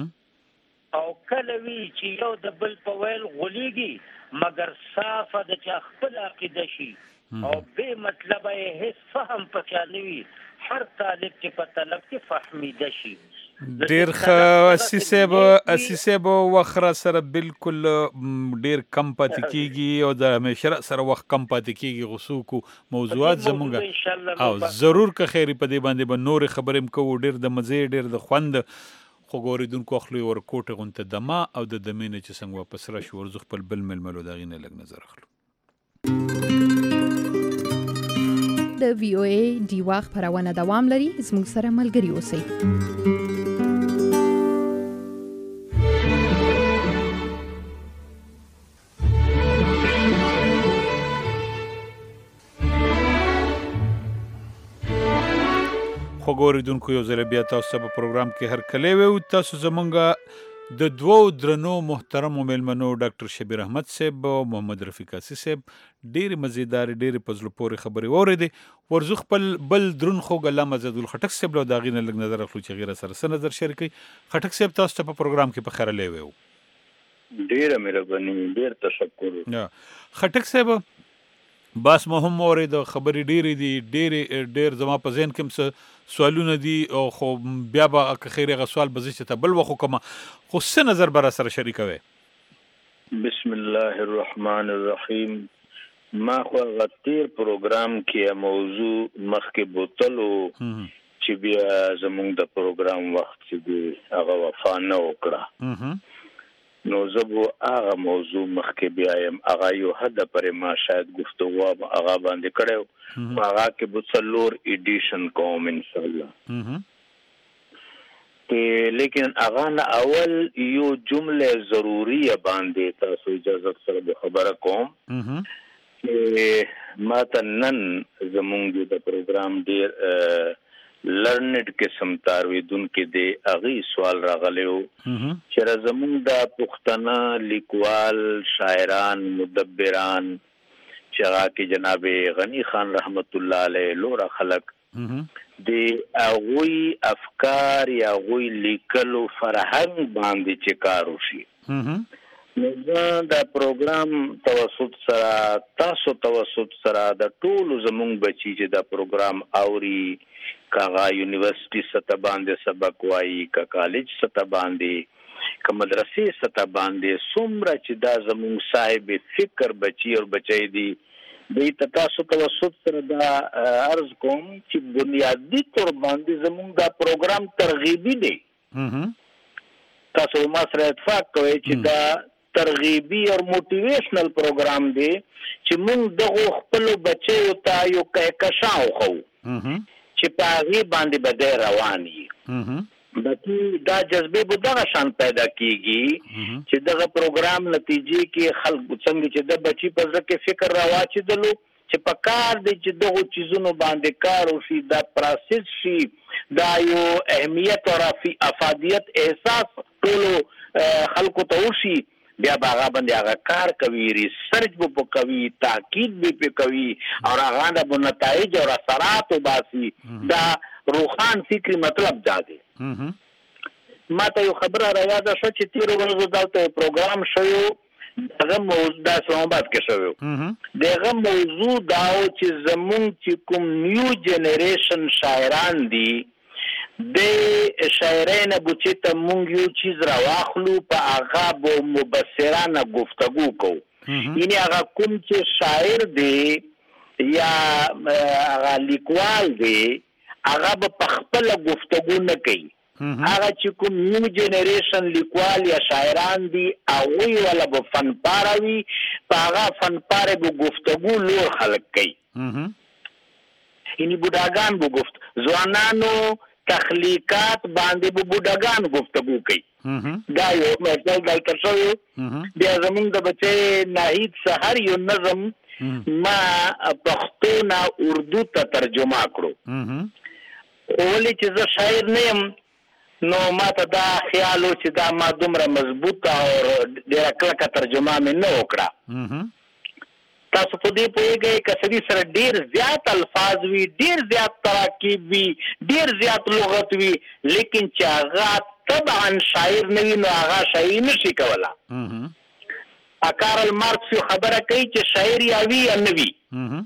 او کله وی چې یو د بل په ویل غولېږي مگر صافه د چا خپل عقیده شي او به مطلب یې هیڅ فهم پکې نه وي هر طالب چې په طلب کې فهمیده شي ډیر ښه اسیسب اسیسب وخره سره بالکل ډیر کم پاتې کیږي او د همیشه سره وخت کم پاتې کیږي غوسو موضوعات زمونږ او ضرور که خیری په دې باندې به نور خبرې مکو ډیر د مزه ډیر د خوند خو ګوریدونکو خپل ور کوټه غونته دما او د دمینه چې څنګه واپس را شو ورزخ په بل ململو دا غینه لګ نظر اخلو د وی او ای دی واخ پرونه دوام لري زموږ سره ملګری اوسئ خو ګوریدونکو یو ځل بیا تاسو په پروګرام کې هر کله وو تاسو زمونږه د دوو درنو محترمو ملمنو ډاکټر شبیر احمد صاحب او محمد رفیق اسی صاحب ډېر مزیدار ډېر پزلو پورې خبرې وریدي ورزو خپل بل درن خو ګلا مزدول خټک صاحب له داغینه لګ نظر اخلو چې غیره سره سره نظر شریکي خټک صاحب تاسو ته په پروګرام کې په خیر لې وو ډېر مهرباني ډېر تشکر یا خټک صاحب باس مهم اورید خبرې ډېرې دي ډېر ډېر زما په ذهن کې څه سوالونه دي او خو بیا به که خیر غ سوال به چې ته بل وخت کوم خو څه نظر بر سره شریکوي بسم الله الرحمن الرحیم ما خو غتیر پروګرام کې موضوع مخکې بوتلو چې بیا زموږ د پروګرام وخت چې دی هغه وفا نه وکړه نو زبو هغه موضوع مخکې بیایم هغه یو حد پر ما شاید گفتگو هغه باندې کړو هغه کې بوتلور ایډیشن کوم ان شاء الله ته لیکن هغه نه اول یو جمله ضروری باندې تاسو اجازه سره خبره کوم چې ما ته نن زمونږ د پروګرام ډیر لرنډ قسم تارویدون کې د اغي سوال راغلیو چې زمونږ د پښتنه لیکوال شاعران مدبران چې هغه کې جناب غنی خان رحمت الله علیه لورا خلق د اغوی افکار یا اغوی لیکلو فرهنګ باندې چې کار وشي دا پروګرام توسط سره تاسو توسط سره د ټولو زمونږ بچی چې دا پروګرام اوري کاغه یونیورسيټي سطح باندې سبق وایي کا کالج سطح باندې کا مدرسې سطح باندې څومره چې دا زمونږ صاحب فکر بچی او بچی دي د تاسو توسط سره دا عرض کوم چې بنیادی تور باندې زمونږ دا پروګرام ترغیبي دی تاسو ما سره اتفاق کوئ چې دا ترغیبي او موټیویشنل پروګرام دی چې موږ دغه خپل بچو ته یو کهکشان خو چې په هغه باندې بده رواني بلکې دا جذبه به دغه شان پیدا کیږي چې دغه پروګرام نتیجې کې خلک څنګه چې د بچی په ځکه فکر راواچیدلو چې په کار دي چې دغه چیزونو باندې کار وشي دا پروسس شي دا یو اهمیت او افادیت احساس ټول خلکو ته وشي بیا باغ باندې هغه کار کوي ریسرچ به کوي تحقیق به کوي او هغه د نتایج او اثرات وباسي دا روحان فکری مطلب دا دی ما ته یو خبره را یاد شوه چې تیر ورځ دلته پروګرام شوی دغه موضوع د اسلامآباد کې شوی دغه موضوع دا و چې زمونږ چې کوم نیو جنریشن شاعران دي د شاعرانه بچی ته مونږ یو چیز را واخلو په هغه به مبصرانه گفتگو کوو یعنی هغه کوم چې شاعر دی یا هغه لیکوال دی هغه په خپل گفتگو نه کوي هغه چې کوم نیو جنریشن لیکوال یا شاعران دي هغه ولا به فن پاروي په هغه فن پاره به گفتگو لور خلق کوي یعنی بوډاګان به گفت ځوانانو تخلیقات باندې به بوډاګان گفتگو کوي دا یو مثال دلته شوی بیا زمونږ د بچي ناهید سحر یو نظم ما پښتو نه اردو ته ترجمه کړو ولې چې زه شاعر نه یم نو ما ته دا خیال و چې دا ما دومره مضبوطه او ډېره کلکه ترجمه مې نه وکړه تاسو په دې پوهېږئ که سړي سره ډېر زیات الفاظ وي ډېر زیات تراکیب وي ډېر زیات لغت وي لیکن چې هغه طبعا شاعر نه وي نو هغه شاعري نشي کولی کارل مارکس یو خبره کوي چې شاعر یا وي یا نه وي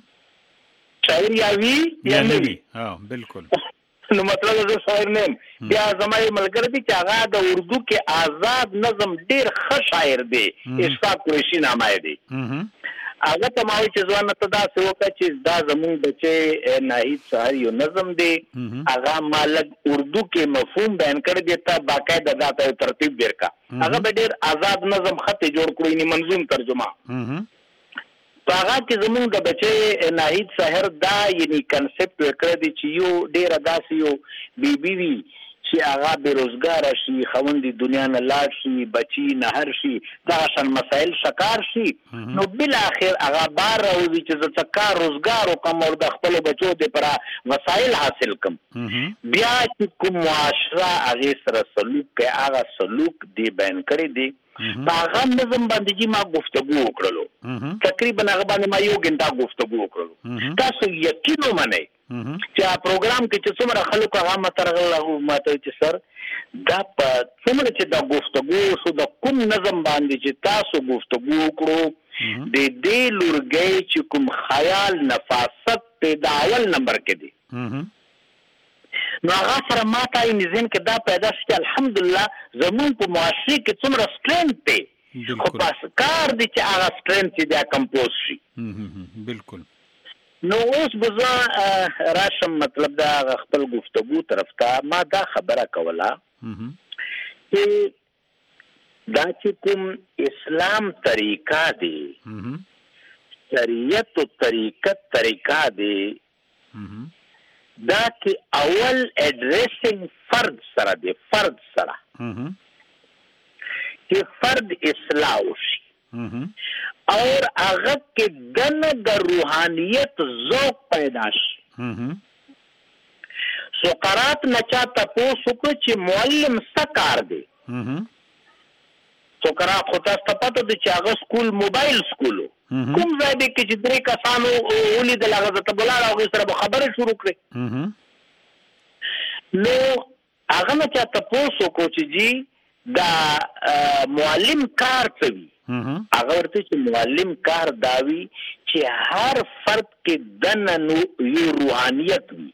شاعر یا وي یا نه وي بالکل نو مطلب زه شاعر نه یم بیا زما یو ملګری دی چې هغه د اردو کې آزاد نظم ډېر ښه شاعر دی اشفاق قریشي نامه دی هغه ته ما وایي چې ځوانه ته داسې وکړه چې دا زمونږ بچی ناهید سحر یو نظم دی هغه ما لږ اردو کې مفهوم بیان کړی دی ته باقاعده دا ته ترتیب ورکړه هغه به ډېر آزاد نظم خط جوړ کړو یعنې منظوم ترجمه په هغه کې زمونږ د بچی ناهید سحر دا یعنی کنسپټ ورکړی دی چې یو ډېره داسې یو بیبي وي چې هغه بېروزګاره شي خاوند دنیا نه لاړ شي بچي نهر شي دغه شان مسایل شکار شي نو بالاخر هغه بار راوځي چې زه څه کار روزګار وکړم او د خپلو بچو دپاره وسایل حاصل کړم بیا چې کوم معاشره هغې سره سلوک کوي هغه سلوک دی بیان کړی دی په هغه نظم باندې چې ما گفتگو وکړلو تقریبا هغه باندې ما یو ګنټه گفتگو وکړلو تاسو یقین ومنئ چې پروګرام کې چې څومره خلکو هغه ماته راغله ما ته چې سر دا په څومره چې دا گفتگو شو د کوم نظم باندې چې تاسو گفتگو وکړو د دې لورګۍ چې کوم خیال نفاست ته د اول نمبر کې دی نو هغه سره ما ته یې ذهن کې دا پیدا شي چې الحمدلله زمونږ په معاشرې کې څومره سټرینث دی خو بس کار دی چې هغه سټرینث چې بیا کمپوز شي بالکل نو اوس به زه راشم مطلب دا هغه خپل گفتگو طرف ته ما دا خبره کوله چې دا چې کوم اسلام طریقه دی شریعت و طریقت طریقه دی دا چې اول اډریسنګ فرد سره دی فرد سره چې فرد اصلاح وشي اور هغه کې دنه د روحانیت ذوق پیدا شي سقراط نه چا تپوس وکړو چې معلم څه کار دی سقراط خو تاسو ته پته دی چې هغه سکول موبایل سکول کوم ځای دی کې چې درې کسانو ولیدل هغه ته بلاړه هغوی سره به خبرې شروع کړې نو هغه نه چا تپوس وکړو چې جي دا معلم کار څه وي هغه ورته چې معلم کار داوي چې هر فرد کې دنه یو روحانیت وي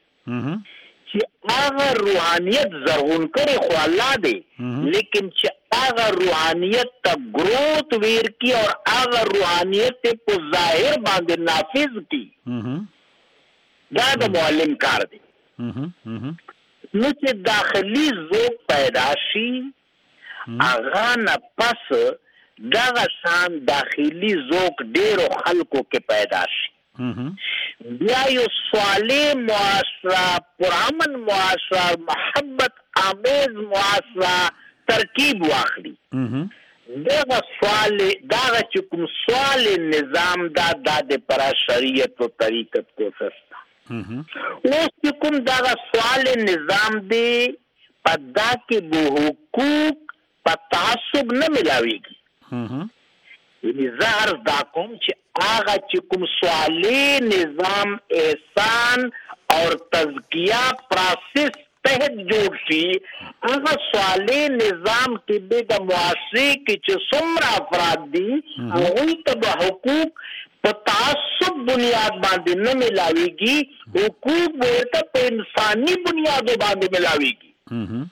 چې هغه روحانیت زرغون کړي خو الله دی لیکن چې هغه روحانیت ته گروت ویر کی اور هغه روحانیت په ظاهر باندې نافذ کی دا د معلم کار دی. نو چې داخلي ذوق پیدا شي هغه نه پس دغه شان داخلي ذوق ډیرو خلکو کې پیدا شي بیا یو صالح معاشره پرامن معاشره محبت آمیز معاشره ترکیب واخلي دغه سوال دغه چې کوم سوال نظام دا د پر شریعت او طریقت کوشش تا اوس چې کوم دغه سوال نظام دی پدا کې به حقوق په تعصب نه ملاويږي یعنی زهر دا کوم چې هغه چې کوم سوالی نظام احسان اور تزکیہ پروسیس تحت جوړ شي هغه سوالی نظام کې د معاشري کې چې څومره افراد دي هغوی ته حقوق په تعصب بنیاد باندې نه ملاويږي حقوق ورته په انساني بنیاد باندې ملاويږي.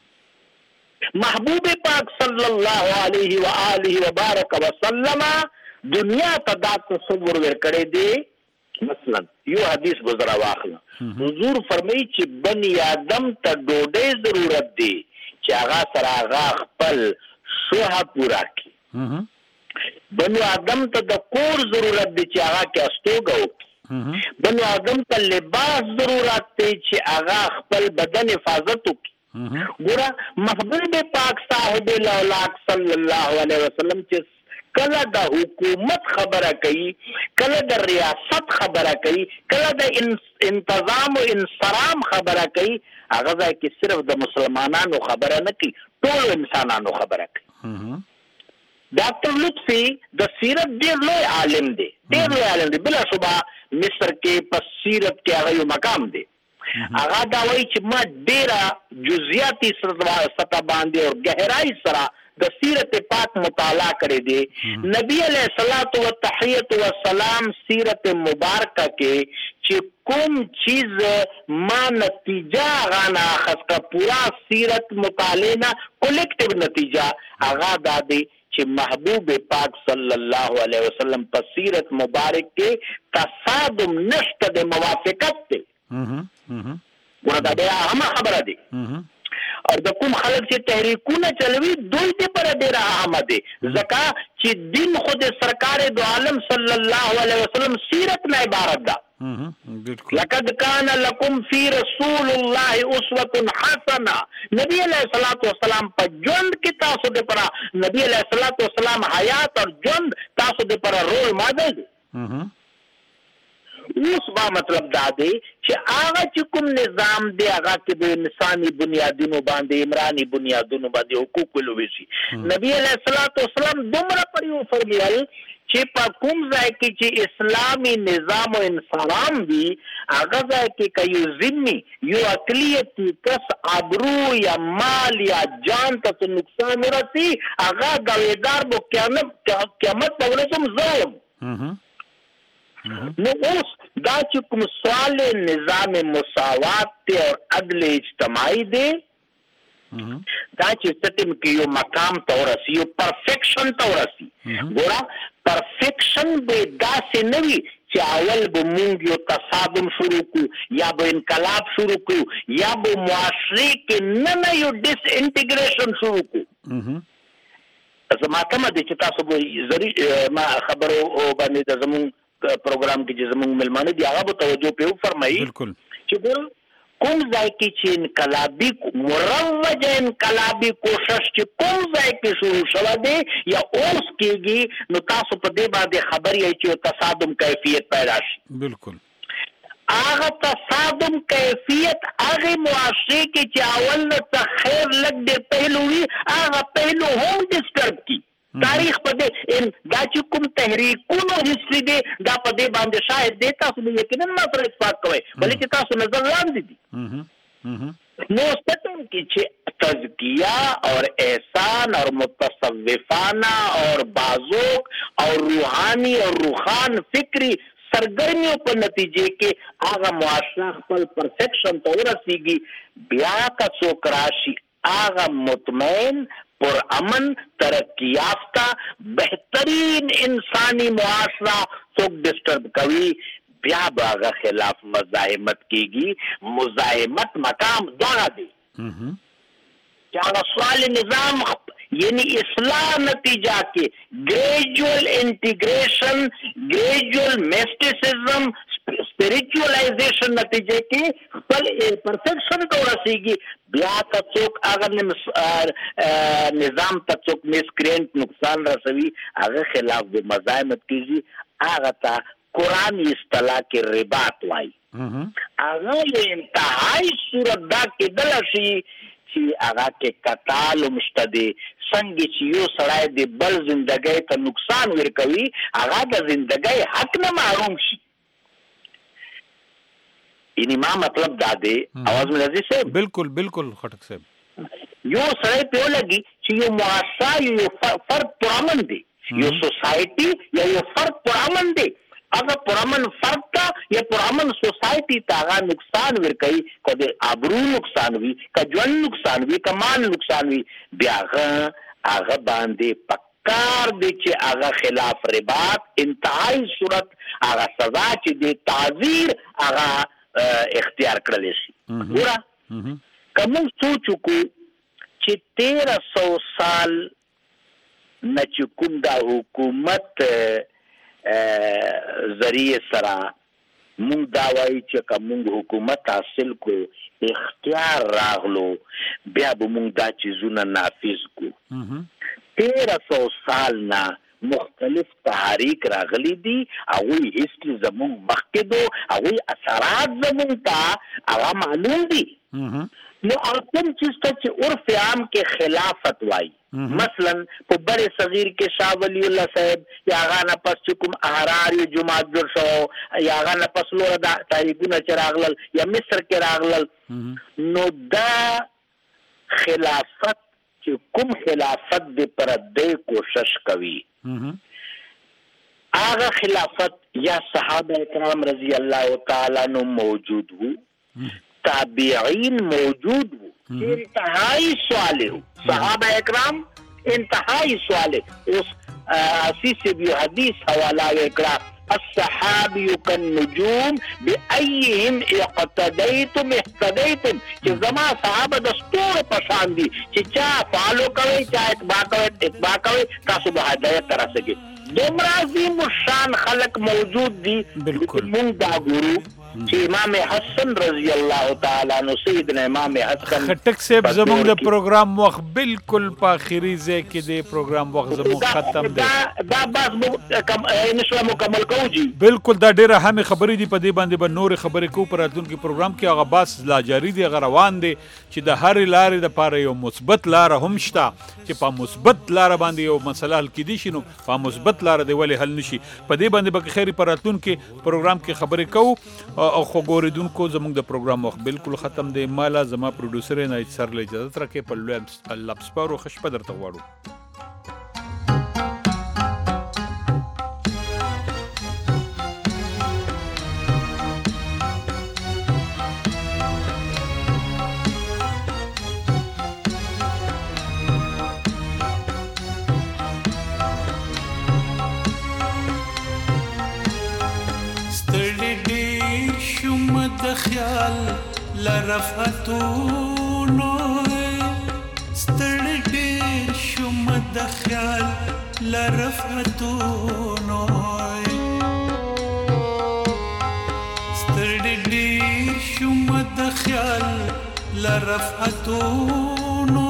محبوب پاک صلی الله علیه و آله و بارک وسلم دنیا ته دا تصور ورکړی دی. مثلا یو حدیث گزرا واخله حضور فرمایي چې بنی آدم ته ډوډۍ ضرورت دی چې هغه سره هغه خپل شوه پورا کړي. بنی آدم ته د کور ضرورت دی چې هغه کې استوګه وکړي. بنی آدم ته لباس ضرورت دی چې هغه خپل بدن حفاظت وکړي. ګوره محبوب پاک صاحب الاولاق صلی الله علیه وسلم چې کله د حکومت خبره کوي کله د ریاست خبره کوي کله د انتظام او انصرام خبره کوي هغه ځای کې صرف د مسلمانانو خبره نه کوي ټول انسانانو خبره کوي. ډاکټر لطفي د سیرت ډېر لوی عالم دی ډېر لوی عالم دی بلا شبه مصر کې په سیرت کې هغه یو مقام دی. هغه دا وایي چې ما ډېره جزئیاتي سطح باندې او گہرائی سره د سیرت پاک مطالعه کړی دی. نبی علیہ الصلوۃ والتحیۃ والسلام سیرت مبارکه کې چې کوم چیز ما نتیجه غانا خاص کا پورا سیرت مطالعه نه کولیکټیو نتیجه هغه دا دی چې محبوب پاک صلی الله علیه وسلم په سیرت مبارک کې تصادم نشته د موافقت دی. ګوره دا ډېره اهمه خبره دی او د کوم خلک چې تحریکونه چلوي دوی دې پر ډېره اهمه دی ځکه چې دین خود سرکار دو عالم صلی الله علیه وسلم سیرت نه عبارت ده. لقد كان لكم في رسول الله اسوه حسنه نبی علیہ الصلوۃ والسلام په ژوند کې تاسو دې پر نبی علیہ الصلوۃ والسلام حیات او ژوند تاسو دې پر رول ماډل دی. اوس با مطلب دا دی چې هغه چې کوم نظام دی هغه کې د انساني بنیادونو باندې عمراني بنیادونو باندې حقوق ولوي شي. نبی علیہ الصلوۃ والسلام دومره پر یو فرمیل چې په کوم ځای کې چې اسلامي نظام او انسان دی هغه ځای کې کيو ذمي یو اقلیتی کس ابرو یا مال یا جان ته نقصان ورسي هغه ګویدار بو قیامت قیامت په ورځ هم ظلم. نو اوس دا چې کوم سوال نظام مساوات اور عدل اجتماعي دی دا چې ستم کې یو مقام ته ورسي یو پرفیکشن ته ورسي. ګوره پرفیکشن به داسې نه وي چې اول به مونږ یو تصادم شروع کړو یا به انقلاب شروع کړو یا به معاشري کې نه نه یو ډیس انټیګریشن شروع کړو. زما کومه دي چې تاسو به زری ما خبرو باندې د زمون پروګرام کې چې زموږ ملمانه دي هغه به توجه په فرمایي چې ګور کوم ځای کې چې انقلابي مروج انقلابي کوشش چې کوم ځای کې شروع شوه دی یا اوس کېږي نو تاسو په دې باندې خبر یې چې تصادم کیفیت پیدا شي. بالکل هغه تصادم کیفیت هغه معاشرے کې چې اول نه خیر لګ دې پهلو وي هغه پهلو هم ډسټرب کی تاریخ په دې دا چې کوم تحریکونو هیڅ دې دا په دې باندې شاهد دی تاسو به یقینا ما سره اتفاق کوئ بلکې تاسو نظر لاندې دي. نو ستاسو کې چې तज़किया और एहसान और मुतसव्विफाना और बाज़ुक और रूहानी और रूहान फिक्री सरगर्मियों पर नतीजे के आगा मुआशरा पर परफेक्शन तो रसीगी ब्याह का सोकराशी आगा मुतमैन पुरअमन तरक्की याफ्ता बेहतरीन इंसानी मुआशरा तो डिस्टर्ब कभी ब्याह बागा खिलाफ मज़ाहिमत कीगी मुज़ाहिमत मकाम दौड़ा दे क्या सवाल निज़ाम यानी इस्लाह नतीजा के gradual integration gradual mysticism spiritualization नतीजे के पल परफेक्शन तो रसीगी ब्याह का चौक अगर निज़ाम तक मिसक्रेंट नुकसान रसवी अगर खिलाफ जो मज़ाहिमत कीजिए आगा था कुरान इस्तला के रिबात वाई अगर ये इंतहाई सूरत दा के दलशी ची आगा के कताल मुश्तदे संगी चियो सड़ाए दे बल जिंदगी का नुकसान विर कवी आगा दा जिंदगी हक न मारूम शी इन मां मतलब दादे आवाज में नजी से बिल्कुल बिल्कुल खटक साहब यो सड़े पे लगी ची यो मुआशरा यो फर्क पुरामन दे यो सोसाइटी या यो फर्क पुरामन दे अगर पुरामन फर्क था या पुरामन सोसाइटी तागा नुकसान विर कई कदे आबरू नुकसान हुई का जन नुकसान हुई का मान नुकसान हुई ब्यागा आगा बांधे पक्कार दे चे आगा खिलाफ रिबात इंतहाई सूरत आगा सजा चे दे ताजीर आगा इख्तियार कर लेसी पूरा कमु सोचुको चे तेरह सौ साल न चुकुंदा हुकूमत जरिए सरा मुंग दावाई चका मुंग हुकूमत हासिल को इख्तियार रागलो ब्याब मुंग दा चीजुना नाफिज को तेरह सौ साल ना मुख्तलिफ तहारीक रागली दी अवई हिस्ट्री जमुंग मक्के दो अवई असरात जमुंग ता अवा मालूम दी नो आतम चीज तक उर्फ आम के खिलाफत वाई मसलन तो बड़े सगीर के शाह वलीउल्लाह साहब या गाना पस चुकुम अहरार यो जुमात जुर्शो या गाना पस लोरा तारीकुना चरागलल या मिस्र के रागलल नो दा खिलाफत चुकुम खिलाफत दे पर दे कोशिश कवी आगा खिलाफत या सहाबा इकराम रजी अल्लाह ताला नु मौजूद हूँ ताबीईन मौजूद हूँ इंतहाई सवाल हो सहाबा इकराम इंतहाई सवाल उस असी से भी हदीस हवाला इकरा अस्सहाबी कन्नुजूम बिअय्यिहिम इक़तदैतुम इह्तदैतुम कि जमा सहाबा दस्तूर पसंद दी कि चा फॉलो करे चा इत्बा करे इत्बा करे का सुबह हिदायत तरह सके दोमराजी मुशान खलक मौजूद दी बिल्कुल मुंदा गुरु इमाम हसन रजी अल्लाह ताला नु सैयदना इमाम हसन खटक से जमंग द प्रोग्राम वक्त बिल्कुल पाखिरी जे के दे प्रोग्राम वक्त जमंग खत्म दे दा बस इंशाल्लाह मुकम्मल को जी बिल्कुल दा ډیره هم خبرې دی په دې باندې به نور خبرې کو پر اتون کې प्रोग्राम کې هغه باس لا جاری دی غروان دی چې د هر لارې د پاره یو مثبت لار هم شته چې په مثبت لار باندې یو مسله حل کیدی شنو په مثبت لار دی ولې حل نشي په دې باندې به خیر پر اتون کې प्रोग्राम کې خبرې کو او خو ګوریدونکو زموږ د پروګرام وخت بالکل ختم دی مالا زما پروډوسر نه سر له اجازه راکې په لوی الله سپارو خشپه درته غواړو خیال لرفتونو ستړي ډېر شوم د خیال لرفتونو ستړي ډېر شوم د خیال لرفتونو